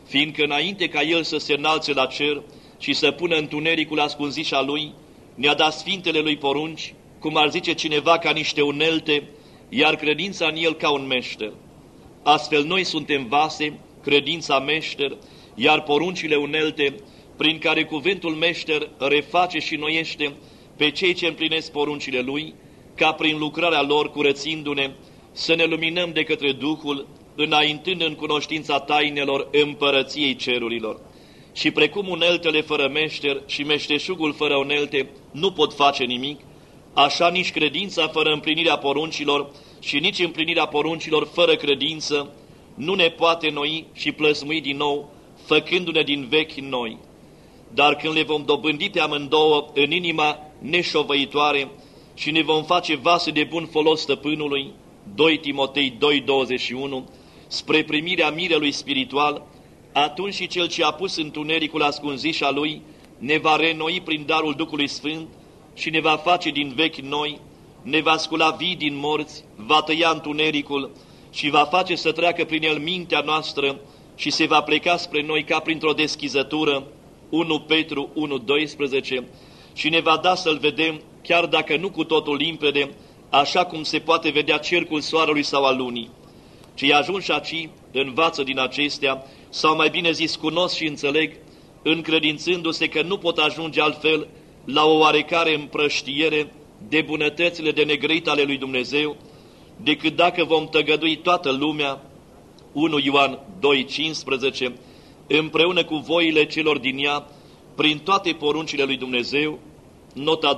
fiindcă înainte ca El să se înalțe la cer și să pună întunericul ascunzișa Lui, ne-a dat sfintele Lui porunci, cum ar zice cineva, ca niște unelte, iar credința în El ca un meșter. Astfel noi suntem vase, credința meșter, iar poruncile unelte, prin care cuvântul meșter reface și noiește pe cei ce împlinesc poruncile Lui, ca prin lucrarea lor, curățindu-ne, să ne luminăm de către Duhul, înaintând în cunoștința tainelor împărăției cerurilor. Și precum uneltele fără meșter și meșteșugul fără unelte nu pot face nimic, așa nici credința fără împlinirea poruncilor și nici împlinirea poruncilor fără credință nu ne poate noi și plăsmui din nou, făcându-ne din vechi noi. Dar când le vom dobândi pe amândouă în inima neșovăitoare și ne vom face vase de bun folos stăpânului, 2 Timotei 2:21, spre primirea mirelui spiritual, atunci și Cel ce a pus întunericul ascunzișa Lui ne va reînnoi prin darul Duhului Sfânt și ne va face din vechi noi, ne va scula vii din morți, va tăia întunericul și va face să treacă prin el mintea noastră și se va pleca spre noi ca printr-o deschizătură, 1 Petru 1:12, și ne va da să-L vedem, chiar dacă nu cu totul limpede, așa cum se poate vedea cercul soarelui sau al lunii. Cei ajunși aici învață din acestea, sau mai bine zis cunosc și înțeleg, încredințându-se că nu pot ajunge altfel la o oarecare împrăștiere de bunătățile de negrăit ale lui Dumnezeu, decât dacă vom tăgădui toată lumea, 1 Ioan 2:15, împreună cu voile celor din ea, prin toate poruncile lui Dumnezeu, nota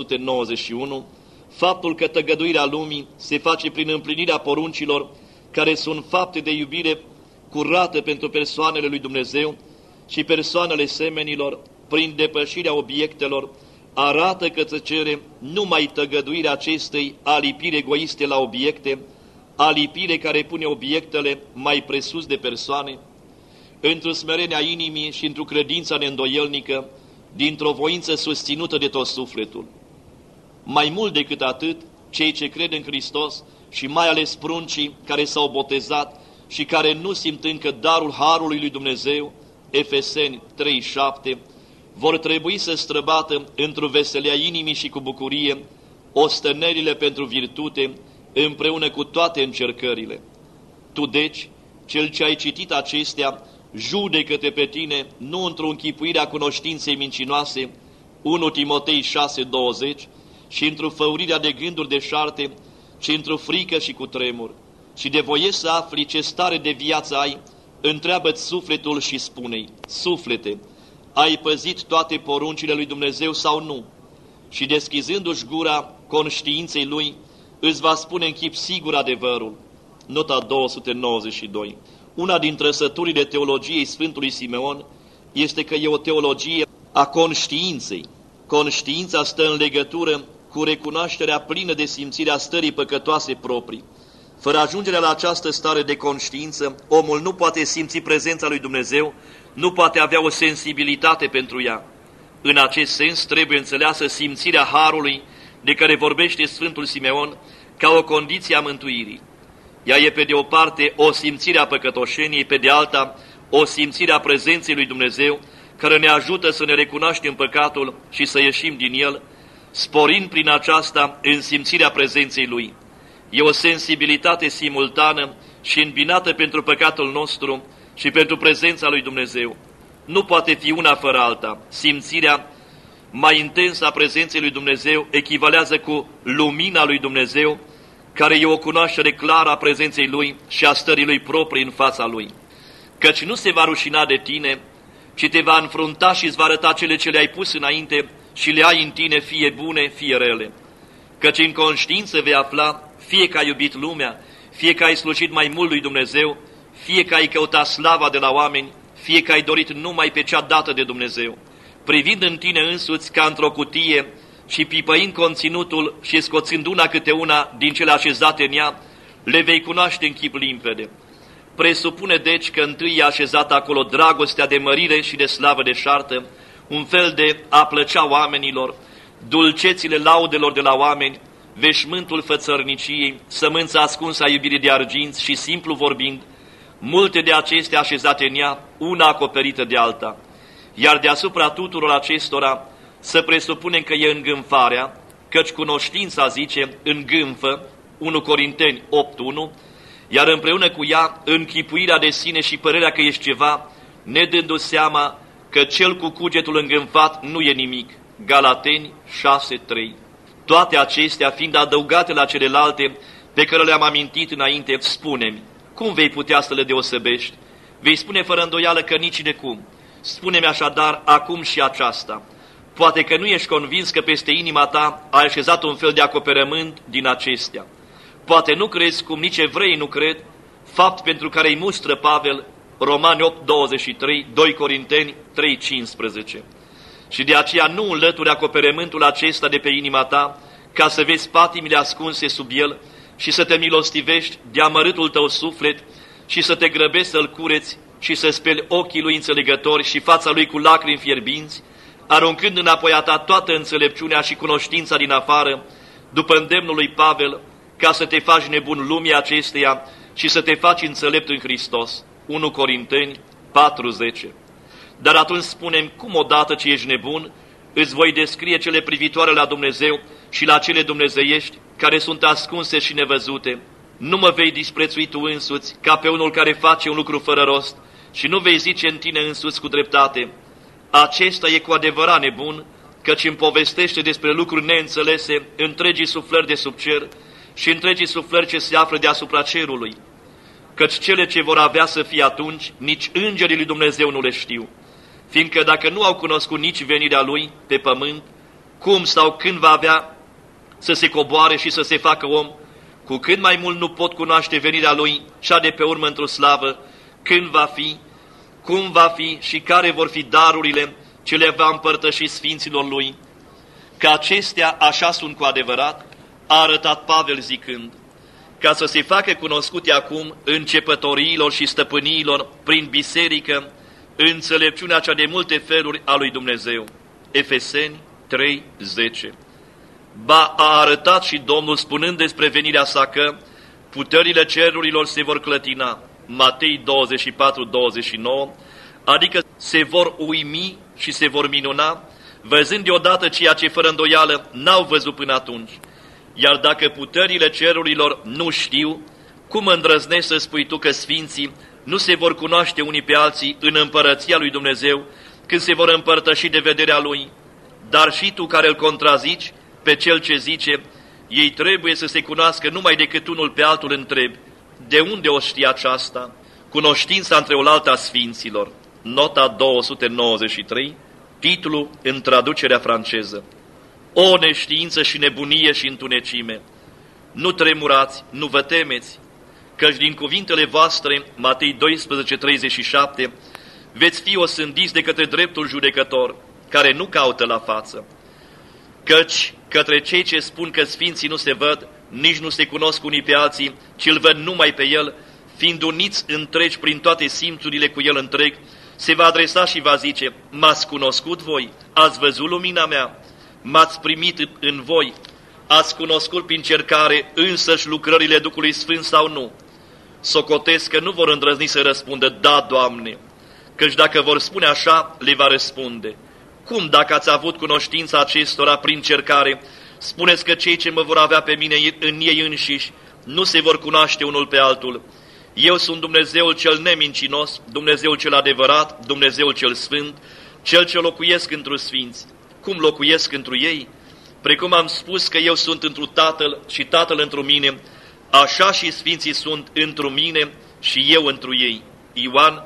291, faptul că tăgăduirea lumii se face prin împlinirea poruncilor, care sunt fapte de iubire curată pentru persoanele lui Dumnezeu și persoanele semenilor, prin depășirea obiectelor, arată că se cere numai tăgăduirea acestei alipiri egoiste la obiecte, alipire care pune obiectele mai presus de persoane, într-o smerenia inimii și într-o credință neîndoielnică, dintr-o voință susținută de tot sufletul. Mai mult decât atât, cei ce cred în Hristos și mai ales pruncii care s-au botezat și care nu simt încă darul Harului lui Dumnezeu, Efeseni 3:7, vor trebui să străbată într-o veselia inimii și cu bucurie ostănerile pentru virtute, împreună cu toate încercările. Tu, deci, cel ce ai citit acestea, judecă-te pe tine, nu într-o închipuire a cunoștinței mincinoase, 1 Timotei 6:20, și într-o făurirea de gânduri deșarte, ci într-o frică și cu tremur. Și de voie să afli ce stare de viață ai, întreabă-ți sufletul și spune-i: suflete, ai păzit toate poruncile lui Dumnezeu sau nu? Și deschizându-și gura conștiinței lui, îți va spune în chip sigur adevărul. Nota 292. Una din trăsăturile teologiei Sfântului Simeon este că e o teologie a conștiinței. Conștiința stă în legătură cu recunoașterea plină de simțire a stării păcătoase proprii. Fără ajungerea la această stare de conștiință, omul nu poate simți prezența lui Dumnezeu, nu poate avea o sensibilitate pentru ea. În acest sens trebuie înțeleasă simțirea Harului de care vorbește Sfântul Simeon ca o condiție a mântuirii. Ea e pe de o parte o simțire a păcătoșeniei, pe de alta o simțire a prezenței lui Dumnezeu, care ne ajută să ne recunoaștem păcatul și să ieșim din el, sporind prin aceasta în simțirea prezenței Lui. E o sensibilitate simultană și îmbinată pentru păcatul nostru și pentru prezența lui Dumnezeu. Nu poate fi una fără alta. Simțirea mai intensă a prezenței lui Dumnezeu echivalează cu lumina lui Dumnezeu, care e o cunoaștere clară a prezenței Lui și a stării Lui proprii în fața Lui. Căci nu se va rușina de tine, ci te va înfrunta și îți va arăta cele ce le-ai pus înainte și le ai în tine, fie bune, fie rele. Căci în conștiință vei afla, fie că ai iubit lumea, fie că ai slujit mai mult lui Dumnezeu, fie că ai căutat slava de la oameni, fie că ai dorit numai pe cea dată de Dumnezeu. Privind în tine însuți ca într-o cutie și pipăind conținutul și scoțând una câte una din cele așezate în ea, le vei cunoaște în chip limpede. Presupune deci că întâi e așezată acolo dragostea de mărire și de slavă deșartă, un fel de a plăcea oamenilor, dulcețile laudelor de la oameni, veșmântul fățărniciei, sămânța ascunsă a iubirii de arginți și, simplu vorbind, multe de acestea așezate în ea, una acoperită de alta, iar deasupra tuturor acestora să presupunem că e îngânfarea, căci cunoștința, zice, îngânfă, 1 Corinteni 8:1, iar împreună cu ea închipuirea de sine și părerea că ești ceva, ne dându seama că cel cu cugetul îngânfat nu e nimic. Galateni 6:3. Toate acestea fiind adăugate la celelalte pe care le-am amintit înainte, spune-mi, cum vei putea să le deosebești? Vei spune fără îndoială că nici de cum. Spune-mi așadar acum și aceasta. Poate că nu ești convins că peste inima ta ai așezat un fel de acoperământ din acestea. Poate nu crezi, cum nici evreii nu cred, fapt pentru care îi mustră Pavel, Romani 8:23, 2 Corinteni 3:15. Și de aceea nu înlături acoperământul acesta de pe inima ta, ca să vezi patimile ascunse sub el și să te milostivești de amărâtul tău suflet și să te grăbești să-l cureți și să speli ochii lui înțelegători și fața lui cu lacrimi fierbinți, aruncând înapoi a ta toată înțelepciunea și cunoștința din afară, după îndemnul lui Pavel, ca să te faci nebun lumii acesteia și să te faci înțelept în Hristos. 1 Corinteni 4:10. Dar atunci spunem, cum odată ce ești nebun, îți voi descrie cele privitoare la Dumnezeu și la cele dumnezeiești, care sunt ascunse și nevăzute. Nu mă vei disprețui tu însuți, ca pe unul care face un lucru fără rost, și nu vei zice în tine însuți cu dreptate, acesta e cu adevărat nebun, căci îmi povestește despre lucruri neînțelese întregii suflări de sub cer și întregii suflări ce se află deasupra cerului. Căci cele ce vor avea să fie atunci, nici îngerii lui Dumnezeu nu le știu, fiindcă dacă nu au cunoscut nici venirea lui pe pământ, cum sau când va avea să se coboare și să se facă om, cu cât mai mult nu pot cunoaște venirea lui, cea de pe urmă într-o slavă, când va fi, cum va fi și care vor fi darurile ce le va împărtăși sfinților lui. Că acestea așa sunt cu adevărat, a arătat Pavel zicând, ca să se facă cunoscute acum începătoriilor și stăpâniilor prin biserică înțelepciunea cea de multe feluri a lui Dumnezeu. Efeseni 3:10. Ba, a arătat și Domnul spunând despre venirea sa că puterile cerurilor se vor clătina. Matei 24:29, adică se vor uimi și se vor minuna, văzând deodată ceea ce fără îndoială n-au văzut până atunci. Iar dacă puterile cerurilor nu știu, cum îndrăznești să spui tu că sfinții nu se vor cunoaște unii pe alții în împărăția lui Dumnezeu, când se vor împărtăși de vederea lui? Dar și tu care îl contrazici pe cel ce zice, ei trebuie să se cunoască numai decât unul pe altul întrebi, de unde o știe aceasta? Cunoștința între oaltă a sfinților. Nota 293, titlul în traducerea franceză. O neștiință și nebunie și întunecime! Nu tremurați, nu vă temeți, căci din cuvintele voastre, Matei 12:37, veți fi osândiți de către dreptul judecător, care nu caută la față. Căci către cei ce spun că sfinții nu se văd, nici nu se cunosc unii pe alții, ci îl văd numai pe el, fiind uniți întregi prin toate simțurile cu el întreg, se va adresa și va zice, m-ați cunoscut voi? Ați văzut lumina mea? M-ați primit în voi? Ați cunoscut prin cercare însăși lucrările Duhului Sfânt sau nu? Socotesc că nu vor îndrăzni să răspundă, da, Doamne, căci dacă vor spune așa, le va răspunde. Cum, dacă ați avut cunoștința acestora prin cercare, spuneți că cei ce mă vor avea pe mine în ei înșiși nu se vor cunoaște unul pe altul? Eu sunt Dumnezeul cel nemincinos, Dumnezeul cel adevărat, Dumnezeul cel sfânt, cel ce locuiesc întru sfinți. Cum locuiesc întru ei? Precum am spus că eu sunt întru Tatăl și Tatăl întru mine, așa și sfinții sunt întru mine și eu întru ei. Ioan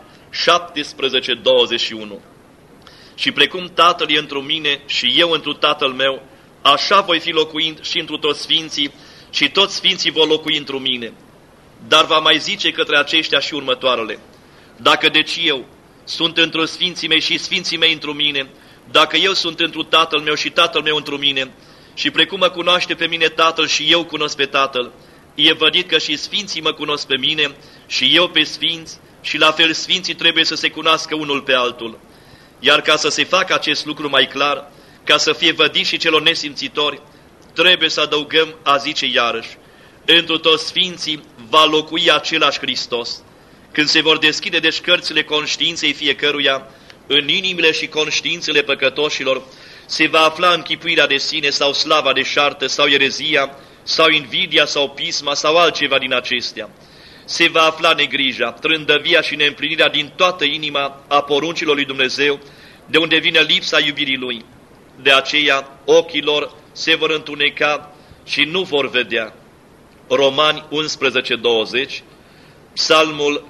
17:21. Și precum Tatăl e întru mine și eu întru Tatăl meu, așa voi fi locuind și întru toți sfinții și toți sfinții vor locui întru mine. Dar va mai zice către aceștia și următoarele. Dacă deci eu sunt întru sfinții mei și sfinții mei întru mine, dacă eu sunt întru Tatăl meu și Tatăl meu întru mine, și precum mă cunoaște pe mine Tatăl și eu cunosc pe Tatăl, e vădit că și sfinții mă cunosc pe mine și eu pe sfinți, și la fel sfinții trebuie să se cunoască unul pe altul. Iar ca să se facă acest lucru mai clar, ca să fie vădit și celor nesimțitori, trebuie să adăugăm, a zice iarăși, întru toți sfinții va locui același Hristos, Când se vor deschide deci cărțile conștiinței fiecăruia, în inimile și conștiințele păcătoșilor, se va afla închipuirea de sine sau slava deșartă sau erezia, sau invidia sau pisma sau altceva din acestea. Se va afla negrija, trândăvia și neîmplinirea din toată inima a poruncilor lui Dumnezeu, de unde vine lipsa iubirii Lui. De aceea ochii lor se vor întuneca și nu vor vedea. Romani 11:20, Psalmul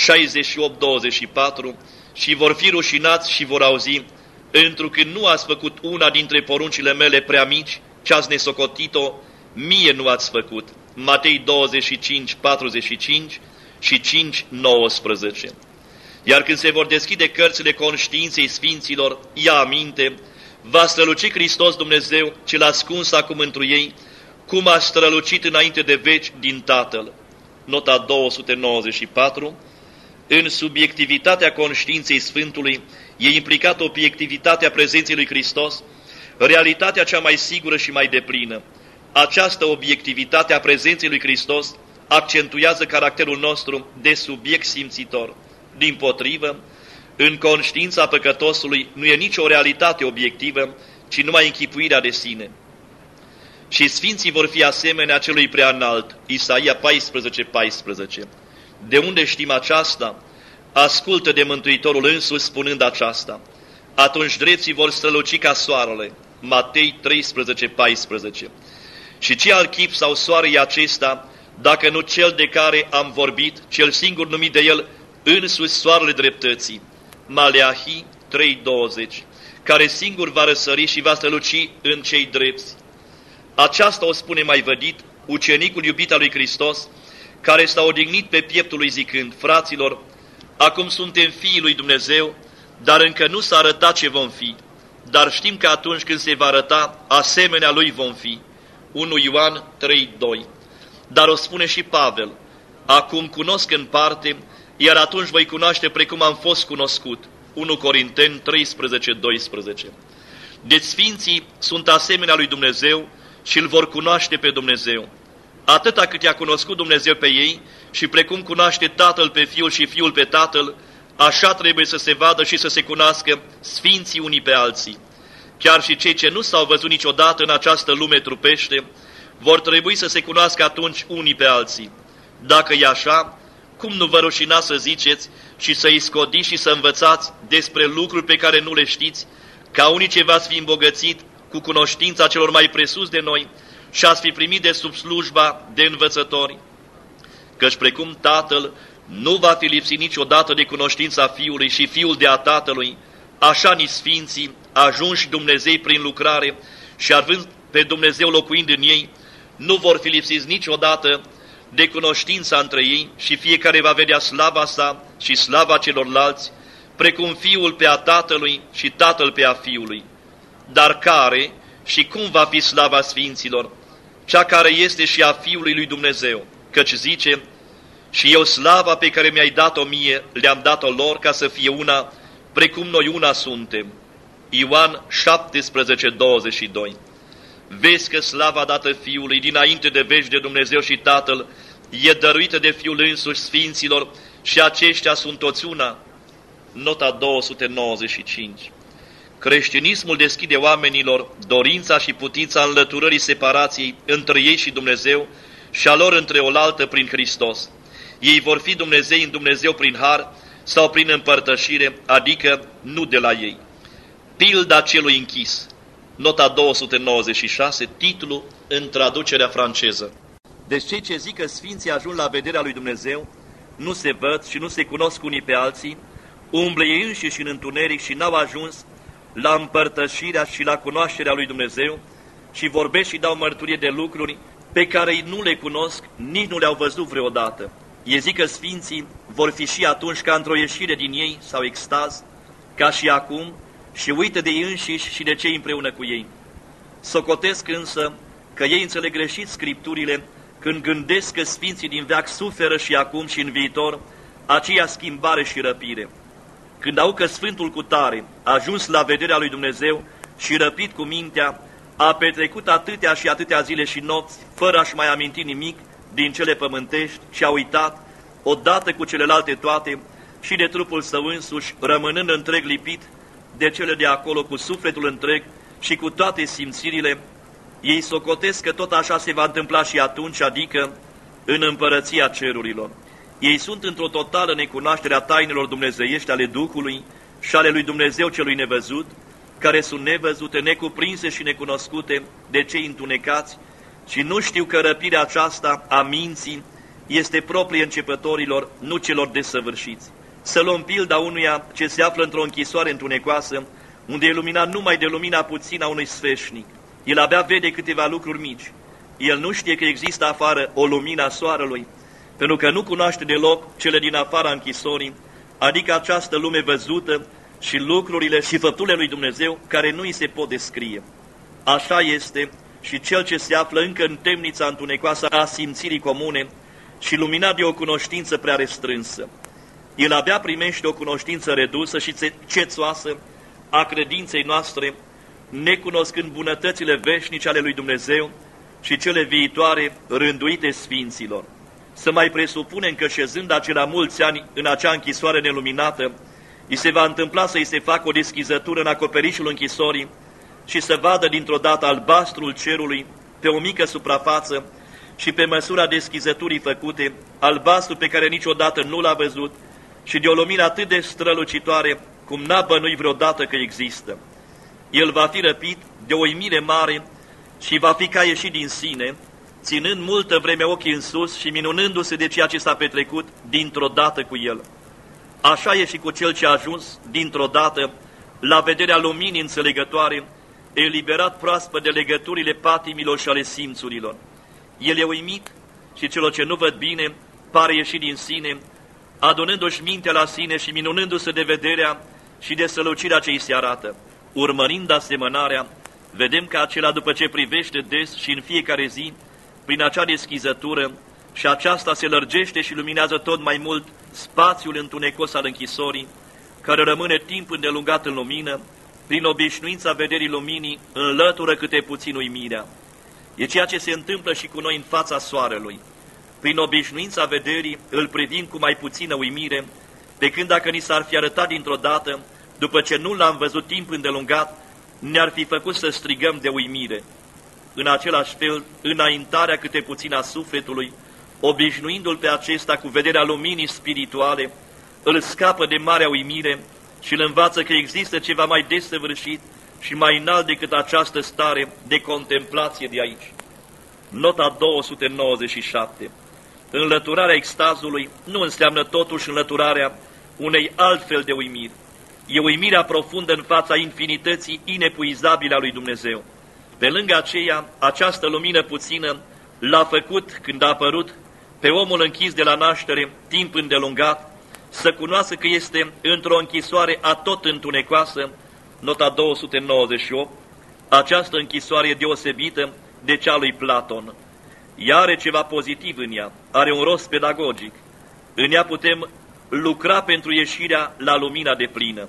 68:24, și vor fi rușinați și vor auzi, întrucât nu ați făcut una dintre poruncile mele prea mici, ce ați nesocotit-o, mie nu ați făcut. Matei 25:45 și 5:19. Iar când se vor deschide cărțile conștiinței sfinților, ia aminte, va străluci Hristos Dumnezeu, cel ascuns acum întru ei, cum a strălucit înainte de veci din Tatăl. Nota 294. În subiectivitatea conștiinței Sfântului e implicată obiectivitatea prezenței lui Hristos, realitatea cea mai sigură și mai deplină. Această obiectivitate a prezenței lui Hristos accentuează caracterul nostru de subiect simțitor. Dimpotrivă, în conștiința păcătosului nu e nicio realitate obiectivă, ci numai închipuirea de sine. Și sfinții vor fi asemenea celui prea înalt, Isaia 14:14. De unde știm aceasta? Ascultă de Mântuitorul însuși spunând aceasta. Atunci drepții vor străluci ca soarele, Matei 13:14. Și ce alt chip sau soare e acesta, dacă nu cel de care am vorbit, cel singur numit de el, însuși soarele dreptății, Maleahi 3:20, care singur va răsări și va străluci în cei drepți. Aceasta o spune mai vădit ucenicul iubit al lui Hristos, care s-a odihnit pe pieptul lui zicând, fraților, acum suntem fiii lui Dumnezeu, dar încă nu s-a arătat ce vom fi, dar știm că atunci când se va arăta, asemenea lui vom fi. 1 Ioan 3:2. Dar o spune și Pavel, acum cunosc în parte, iar atunci voi cunoaște precum am fost cunoscut. 1 Corinteni 13:12. Deci sfinții sunt asemenea lui Dumnezeu și îl vor cunoaște pe Dumnezeu. Atâta cât i-a cunoscut Dumnezeu pe ei și precum cunoaște Tatăl pe Fiul și Fiul pe Tatăl, așa trebuie să se vadă și să se cunoască sfinții unii pe alții. Chiar și cei ce nu s-au văzut niciodată în această lume trupește, vor trebui să se cunoască atunci unii pe alții. Dacă e așa, cum nu vă rușina să ziceți și să iscodiți și să învățați despre lucruri pe care nu le știți, ca unii ce v-ați fi îmbogățit cu cunoștința celor mai presus de noi și ați fi primit de sub slujba de învățători? Căci precum Tatăl nu va fi lipsit niciodată de cunoștința Fiului și Fiul de a Tatălui, așa nici sfinții, ajunși Dumnezei prin lucrare și având pe Dumnezeu locuind în ei, nu vor fi lipsiți niciodată de cunoștința între ei și fiecare va vedea slava sa și slava celorlalți, precum Fiul pe a Tatălui și Tatăl pe a Fiului. Dar care și cum va fi slava sfinților? Cea care este și a Fiului lui Dumnezeu, căci zice, și eu slava pe care mi-ai dat-o mie, le-am dat-o lor ca să fie una, precum noi una suntem. Ioan 17:22. Vezi că slava dată Fiului dinainte de veci de Dumnezeu și Tatăl e dăruită de Fiul însuși sfinților și aceștia sunt toți una. Nota 295. Creștinismul deschide oamenilor dorința și putința înlăturării separației între ei și Dumnezeu și a lor între oaltă prin Hristos. Ei vor fi Dumnezei în Dumnezeu prin har sau prin împărtășire, adică nu de la ei. Pilda celui închis. Nota 296, titlul în traducerea franceză. Deci cei ce zic că sfinții ajung la vederea lui Dumnezeu, nu se văd și nu se cunosc unii pe alții, umblă ei înșiși în întuneric și n-au ajuns la împărtășirea și la cunoașterea lui Dumnezeu și vorbesc și dau mărturie de lucruri pe care ei nu le cunosc, nici nu le-au văzut vreodată. Ei zic că sfinții vor fi și atunci ca într-o ieșire din ei sau extaz, ca și acum, și uită de ei înșiși și de cei împreună cu ei. Socotesc însă că ei înțeleg greșit Scripturile când gândesc că sfinții din veac suferă și acum și în viitor aceea schimbare și răpire. Când au că Sfântul cutare a ajuns la vederea lui Dumnezeu și răpit cu mintea, a petrecut atâtea și atâtea zile și nopți, fără a-și mai aminti nimic din cele pământești și a uitat, odată cu celelalte toate, și de trupul său însuși, rămânând întreg lipit de cele de acolo cu sufletul întreg și cu toate simțirile, ei socotesc că tot așa se va întâmpla și atunci, adică în împărăția cerurilor. Ei sunt într-o totală necunoaștere a tainelor dumnezeiești ale Duhului și ale lui Dumnezeu celui nevăzut, care sunt nevăzute, necuprinse și necunoscute de cei întunecați, și nu știu că răpirea aceasta a minții este proprie începătorilor, nu celor desăvârșiți. Să luăm pilda unuia ce se află într-o închisoare întunecoasă, unde e luminat numai de lumina puțină a unui sfeșnic. El abia vede câteva lucruri mici. El nu știe că există afară o lumină a soarelui, pentru că nu cunoaște deloc cele din afara închisorii, adică această lume văzută și lucrurile și făpturile lui Dumnezeu care nu îi se pot descrie. Așa este și cel ce se află încă în temnița întunecoasă a simțirii comune și luminat de o cunoștință prea restrânsă. El abia primește o cunoștință redusă și cețoasă a credinței noastre, necunoscând bunătățile veșnice ale lui Dumnezeu și cele viitoare rânduite sfinților. Să mai presupunem că șezând acela mulți ani în acea închisoare neluminată, îi se va întâmpla să îi se facă o deschizătură în acoperișul închisorii și să vadă dintr-o dată albastrul cerului pe o mică suprafață și pe măsura deschizăturii făcute, albastru pe care niciodată nu l-a văzut și de o lumină atât de strălucitoare cum n-a bănuit vreodată că există. El va fi răpit de o uimire mare și va fi ca ieșit din sine, ținând multă vreme ochii în sus și minunându-se de ceea ce s-a petrecut dintr-o dată cu el. Așa e și cu cel ce a ajuns dintr-o dată la vederea luminii înțelegătoare, eliberat proaspăt de legăturile patimilor și ale simțurilor. El e uimit și celor ce nu văd bine pare ieși din sine, adunându-și mintea la sine și minunându-se de vederea și de sălucirea ce îi se arată. Urmărind asemănarea, vedem că acela, după ce privește des și în fiecare zi, prin acea deschizătură, și aceasta se lărgește și luminează tot mai mult spațiul întunecos al închisorii, care rămâne timp îndelungat în lumină, prin obișnuința vederii luminii, înlătură câte puțin uimirea. E ceea ce se întâmplă și cu noi în fața soarelui. Prin obișnuința vederii îl privim cu mai puțină uimire, pe când dacă ni s-ar fi arătat dintr-o dată, după ce nu l-am văzut timp îndelungat, ne-ar fi făcut să strigăm de uimire. În același fel, înaintarea câte puțin a sufletului, obișnuindu-l pe acesta cu vederea luminii spirituale, îl scapă de marea uimire și îl învață că există ceva mai desăvârșit și mai înalt decât această stare de contemplație de aici. Nota 297. Înlăturarea extazului nu înseamnă totuși înlăturarea unei altfel de uimiri. E uimirea profundă în fața infinității inepuizabile a lui Dumnezeu. Pe lângă aceea, această lumină puțină l-a făcut, când a apărut, pe omul închis de la naștere, timp îndelungat, să cunoască că este într-o închisoare atot întunecoasă, nota 298, această închisoare e deosebită de cea lui Platon. Ea are ceva pozitiv în ea, are un rost pedagogic. În ea putem lucra pentru ieșirea la lumina deplină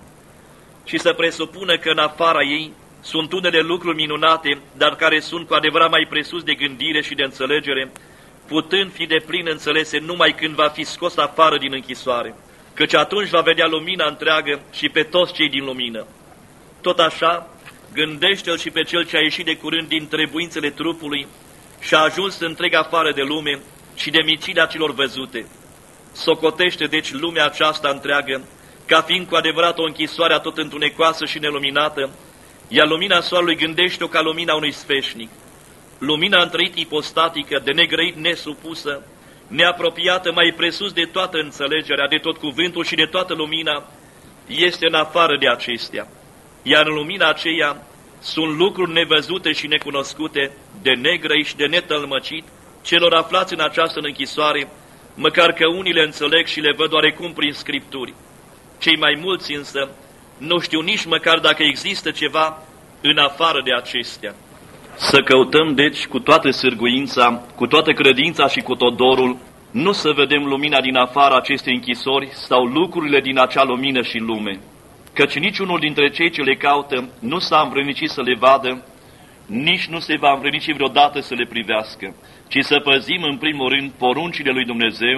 și să presupună că în afara ei sunt unele lucruri minunate, dar care sunt cu adevărat mai presus de gândire și de înțelegere, putând fi deplin înțelese numai când va fi scos afară din închisoare, căci atunci va vedea lumina întreagă și pe toți cei din lumină. Tot așa, gândește-l și pe cel ce a ieșit de curând din trebuințele trupului și a ajuns întreg afară de lume și de micirea celor văzute. Socotește deci lumea aceasta întreagă ca fiind cu adevărat o închisoare atot întunecoasă și neluminată, iar lumina soarelui gândește-o ca lumina unui sfeșnic. Lumina întrăit ipostatică, de negrăit nesupusă, neapropiată mai presus de toată înțelegerea, de tot cuvântul și de toată lumina, este în afară de acestea. Iar în lumina aceea sunt lucruri nevăzute și necunoscute, de negrăit și de netălmăcit, celor aflați în această închisoare, măcar că unii le înțeleg și le văd oarecum prin Scripturi. Cei mai mulți însă nu știu nici măcar dacă există ceva în afară de acestea. Să căutăm, deci, cu toată sârguința, cu toată credința și cu tot dorul, nu să vedem lumina din afara acestei închisori sau lucrurile din acea lumină și lume, căci niciunul dintre cei ce le caută nu s-a învrednicit să le vadă, nici nu se va învrednici vreodată să le privească, ci să păzim în primul rând poruncile lui Dumnezeu,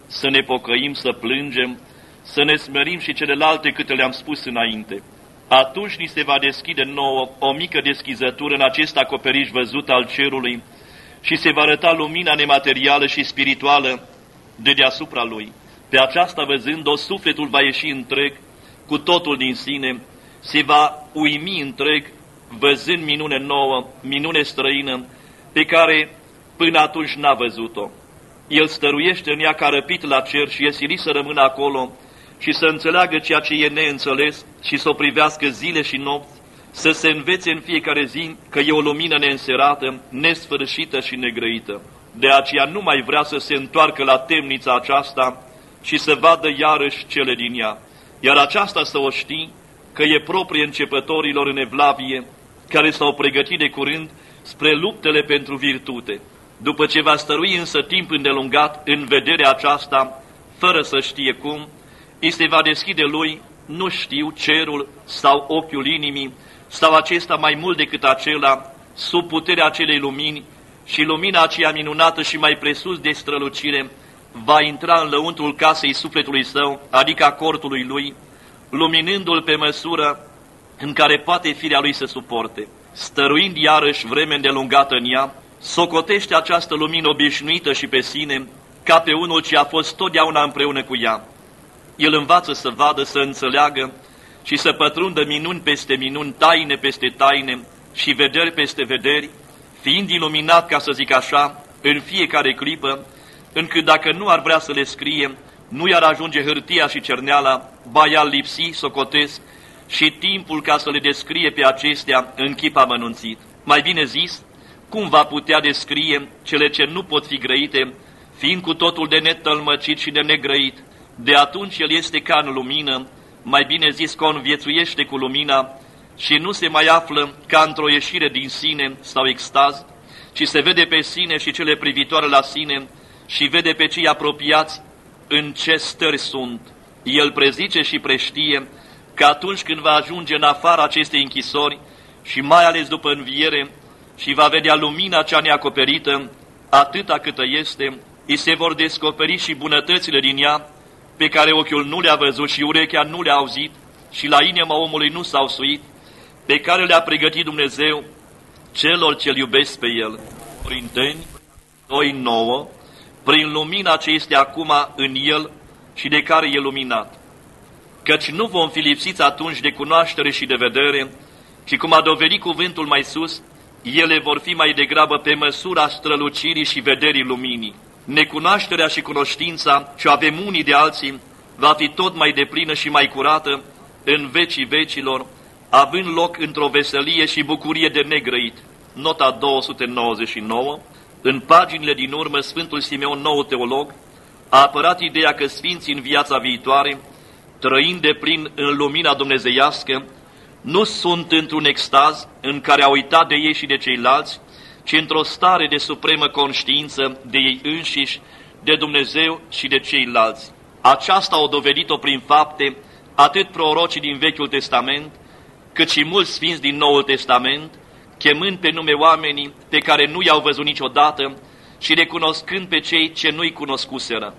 să ne pocăim, să plângem, să ne smerim și celelalte câte le-am spus înainte. Atunci ni se va deschide nouă o mică deschizătură în acest acoperiș văzut al cerului și se va arăta lumina nematerială și spirituală de deasupra lui. Pe aceasta văzând-o, sufletul va ieși întreg, cu totul din sine, se va uimi întreg, văzând minune nouă, minune străină, pe care până atunci n-a văzut-o. El stăruiește în ea ca răpit la cer și e silit să rămână acolo și să înțeleagă ceea ce e neînțeles și să o privească zile și nopți, să se învețe în fiecare zi că e o lumină neînserată, nesfârșită și negrăită. De aceea nu mai vrea să se întoarcă la temnița aceasta și să vadă iarăși cele din ea. Iar aceasta să o știi, că e proprie începătorilor în evlavie, care s-au pregătit de curând spre luptele pentru virtute. După ce va stărui însă timp îndelungat în vederea aceasta, fără să știe cum, îi se va deschide lui, nu știu, cerul sau ochiul inimii, sau acesta mai mult decât acela, sub puterea acelei lumini, și lumina aceea minunată și mai presus de strălucire va intra în lăuntrul casei sufletului său, adică a cortului lui, luminându-l pe măsură în care poate firea lui să suporte. Stăruind iarăși vreme îndelungată în ea, socotește această lumină obișnuită și pe sine, ca pe unul ce a fost totdeauna împreună cu ea. El învață să vadă, să înțeleagă și să pătrundă minuni peste minuni, taine peste taine și vederi peste vederi, fiind iluminat, ca să zic așa, în fiecare clipă, încât dacă nu ar vrea să le scrie, nu i-ar ajunge hârtia și cerneala, ba i-ar lipsi, socotesc, și timpul ca să le descrie pe acestea în chip amănunțit. Mai bine zis, cum va putea descrie cele ce nu pot fi grăite, fiind cu totul de netălmăcit și de negrăit? De atunci el este ca în lumină, mai bine zis conviețuiește cu lumina și nu se mai află ca într-o ieșire din sine sau extaz, ci se vede pe sine și cele privitoare la sine și vede pe cei apropiați în ce stări sunt. El prezice și preștie că atunci când va ajunge în afara acestei închisori și mai ales după înviere și va vedea lumina cea neacoperită, atâta câtă este, îi se vor descoperi și bunătățile din ea, pe care ochiul nu le-a văzut și urechea nu le-a auzit și la inima omului nu s-au suit, pe care le-a pregătit Dumnezeu celor ce-L iubesc pe El. Corinteni 2:9, prin lumina ce este acum în El și de care e luminat. Căci nu vom fi lipsiți atunci de cunoaștere și de vedere, ci cum a dovedit cuvântul mai sus, ele vor fi mai degrabă pe măsura strălucirii și vederii luminii. Necunoașterea și cunoștința ce avem unii de alții va fi tot mai deplină și mai curată în vecii vecilor, având loc într-o veselie și bucurie de negrăit. Nota 299, în paginile din urmă, Sfântul Simeon, nou teolog, a apărat ideea că sfinții în viața viitoare, trăind de plin în lumina dumnezeiască, nu sunt într-un extaz în care au uitat de ei și de ceilalți, ci într-o stare de supremă conștiință de ei înșiși, de Dumnezeu și de ceilalți. Aceasta au dovedit-o prin fapte atât prorocii din Vechiul Testament, cât și mulți sfinți din Noul Testament, chemând pe nume oamenii pe care nu i-au văzut niciodată și recunoscând pe cei ce nu-i cunoscuseră.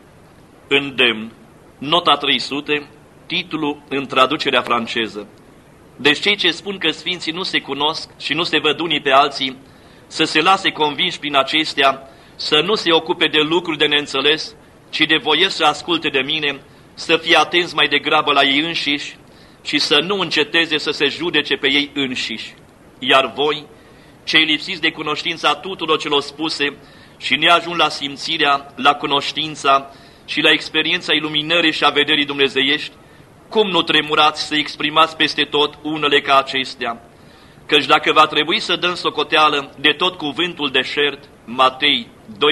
Îndemn, nota 300, titlul în traducerea franceză. Deci cei ce spun că sfinții nu se cunosc și nu se văd unii pe alții, să se lase convinși prin acestea, să nu se ocupe de lucruri de neînțeles, ci de voie să asculte de mine, să fie atenți mai degrabă la ei înșiși și să nu înceteze să se judece pe ei înșiși. Iar voi, cei lipsiți de cunoștința tuturor celor spuse și neajung la simțirea, la cunoștința și la experiența iluminării și a vederii dumnezeiești, cum nu tremurați să exprimați peste tot unele ca acestea? Căci dacă va trebui să dăm socoteală de tot cuvântul deșert, Matei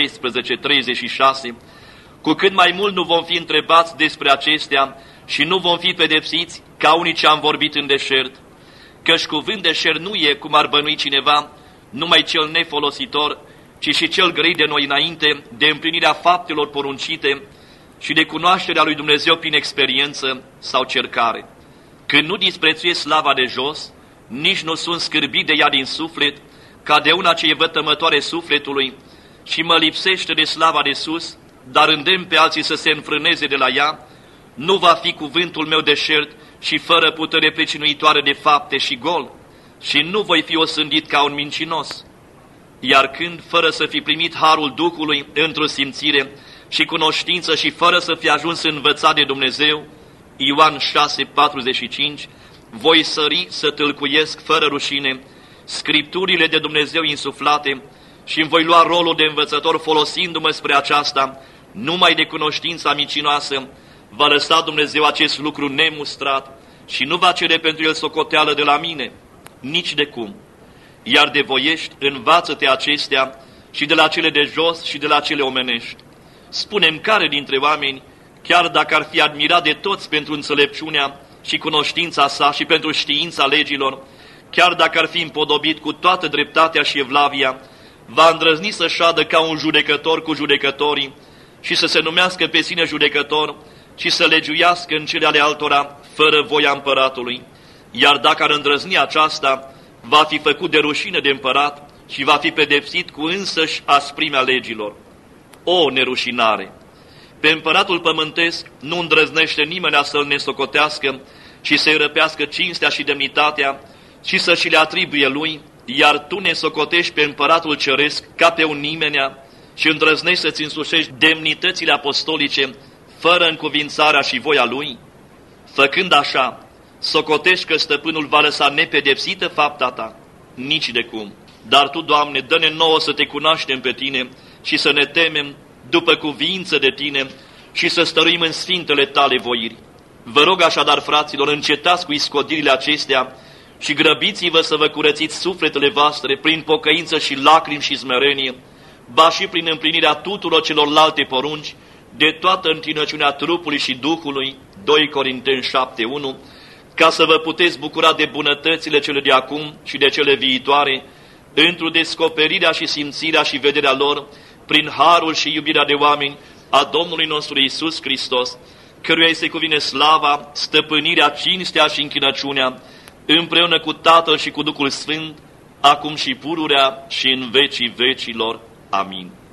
12:36, cu cât mai mult nu vom fi întrebați despre acestea și nu vom fi pedepsiți ca unii ce am vorbit în deșert. Căci cuvânt deșert nu e, cum ar bănui cineva, numai cel nefolositor, ci și cel grăit de noi înainte, de împlinirea faptelor poruncite și de cunoașterea lui Dumnezeu prin experiență sau cercare. Când nu disprețuiesc slava de jos, nici nu sunt scârbit de ea din suflet, ca de una ce e vătămătoare sufletului, și mă lipsește de slava de sus, dar îndemn pe alții să se înfrâneze de la ea, nu va fi cuvântul meu deșert și fără putere pricinuitoare de fapte și gol, și nu voi fi osândit ca un mincinos. Iar când, fără să fi primit harul Duhului într-o simțire și cunoștință și fără să fi ajuns învățat de Dumnezeu, Ioan 6:45, voi sări să tâlcuiesc fără rușine Scripturile de Dumnezeu insuflate și îmi voi lua rolul de învățător folosindu-mă spre aceasta, numai de cunoștința mincinoasă, va lăsa Dumnezeu acest lucru nemustrat și nu va cere pentru el socoteală de la mine, nici de cum. Iar de voiești, învață-te acestea și de la cele de jos și de la cele omenești. Spune-mi care dintre oameni, chiar dacă ar fi admirat de toți pentru înțelepciunea și cunoștința sa și pentru știința legilor, chiar dacă ar fi împodobit cu toată dreptatea și evlavia, va îndrăzni să șadă ca un judecător cu judecătorii și să se numească pe sine judecător și să legiuiască în cele ale altora fără voia împăratului. Iar dacă ar îndrăzni aceasta, va fi făcut de rușine de împărat și va fi pedepsit cu însăși asprimea legilor. O nerușinare! Pe împăratul pământesc nu îndrăznește nimeni să-l nesocotească și să-i răpească cinstea și demnitatea și să și le atribuie lui, iar tu ne socotești pe împăratul ceresc ca pe un nimenea și îndrăznești să-ți însușești demnitățile apostolice fără încuvințarea și voia lui? Făcând așa, socotești că stăpânul va lăsa nepedepsită fapta ta? Nici de cum. Dar tu, Doamne, dă-ne nouă să te cunoaștem pe tine și să ne temem după cuviință de tine și să stăruim în sfintele tale voiri. Vă rog așadar, fraților, încetați cu iscodirile acestea și grăbiți-vă să vă curățiți sufletele voastre prin pocăință și lacrimi și smerenie, ba și prin împlinirea tuturor celorlalte porunci, de toată întinăciunea trupului și Duhului, 2 Corinteni 7:1, ca să vă puteți bucura de bunătățile cele de acum și de cele viitoare, într-o descoperirea și simțirea și vederea lor, prin harul și iubirea de oameni a Domnului nostru Iisus Hristos, căruia îi se cuvine slava, stăpânirea, cinstea și închinăciunea, împreună cu Tatăl și cu Duhul Sfânt, acum și pururea și în vecii vecilor. Amin.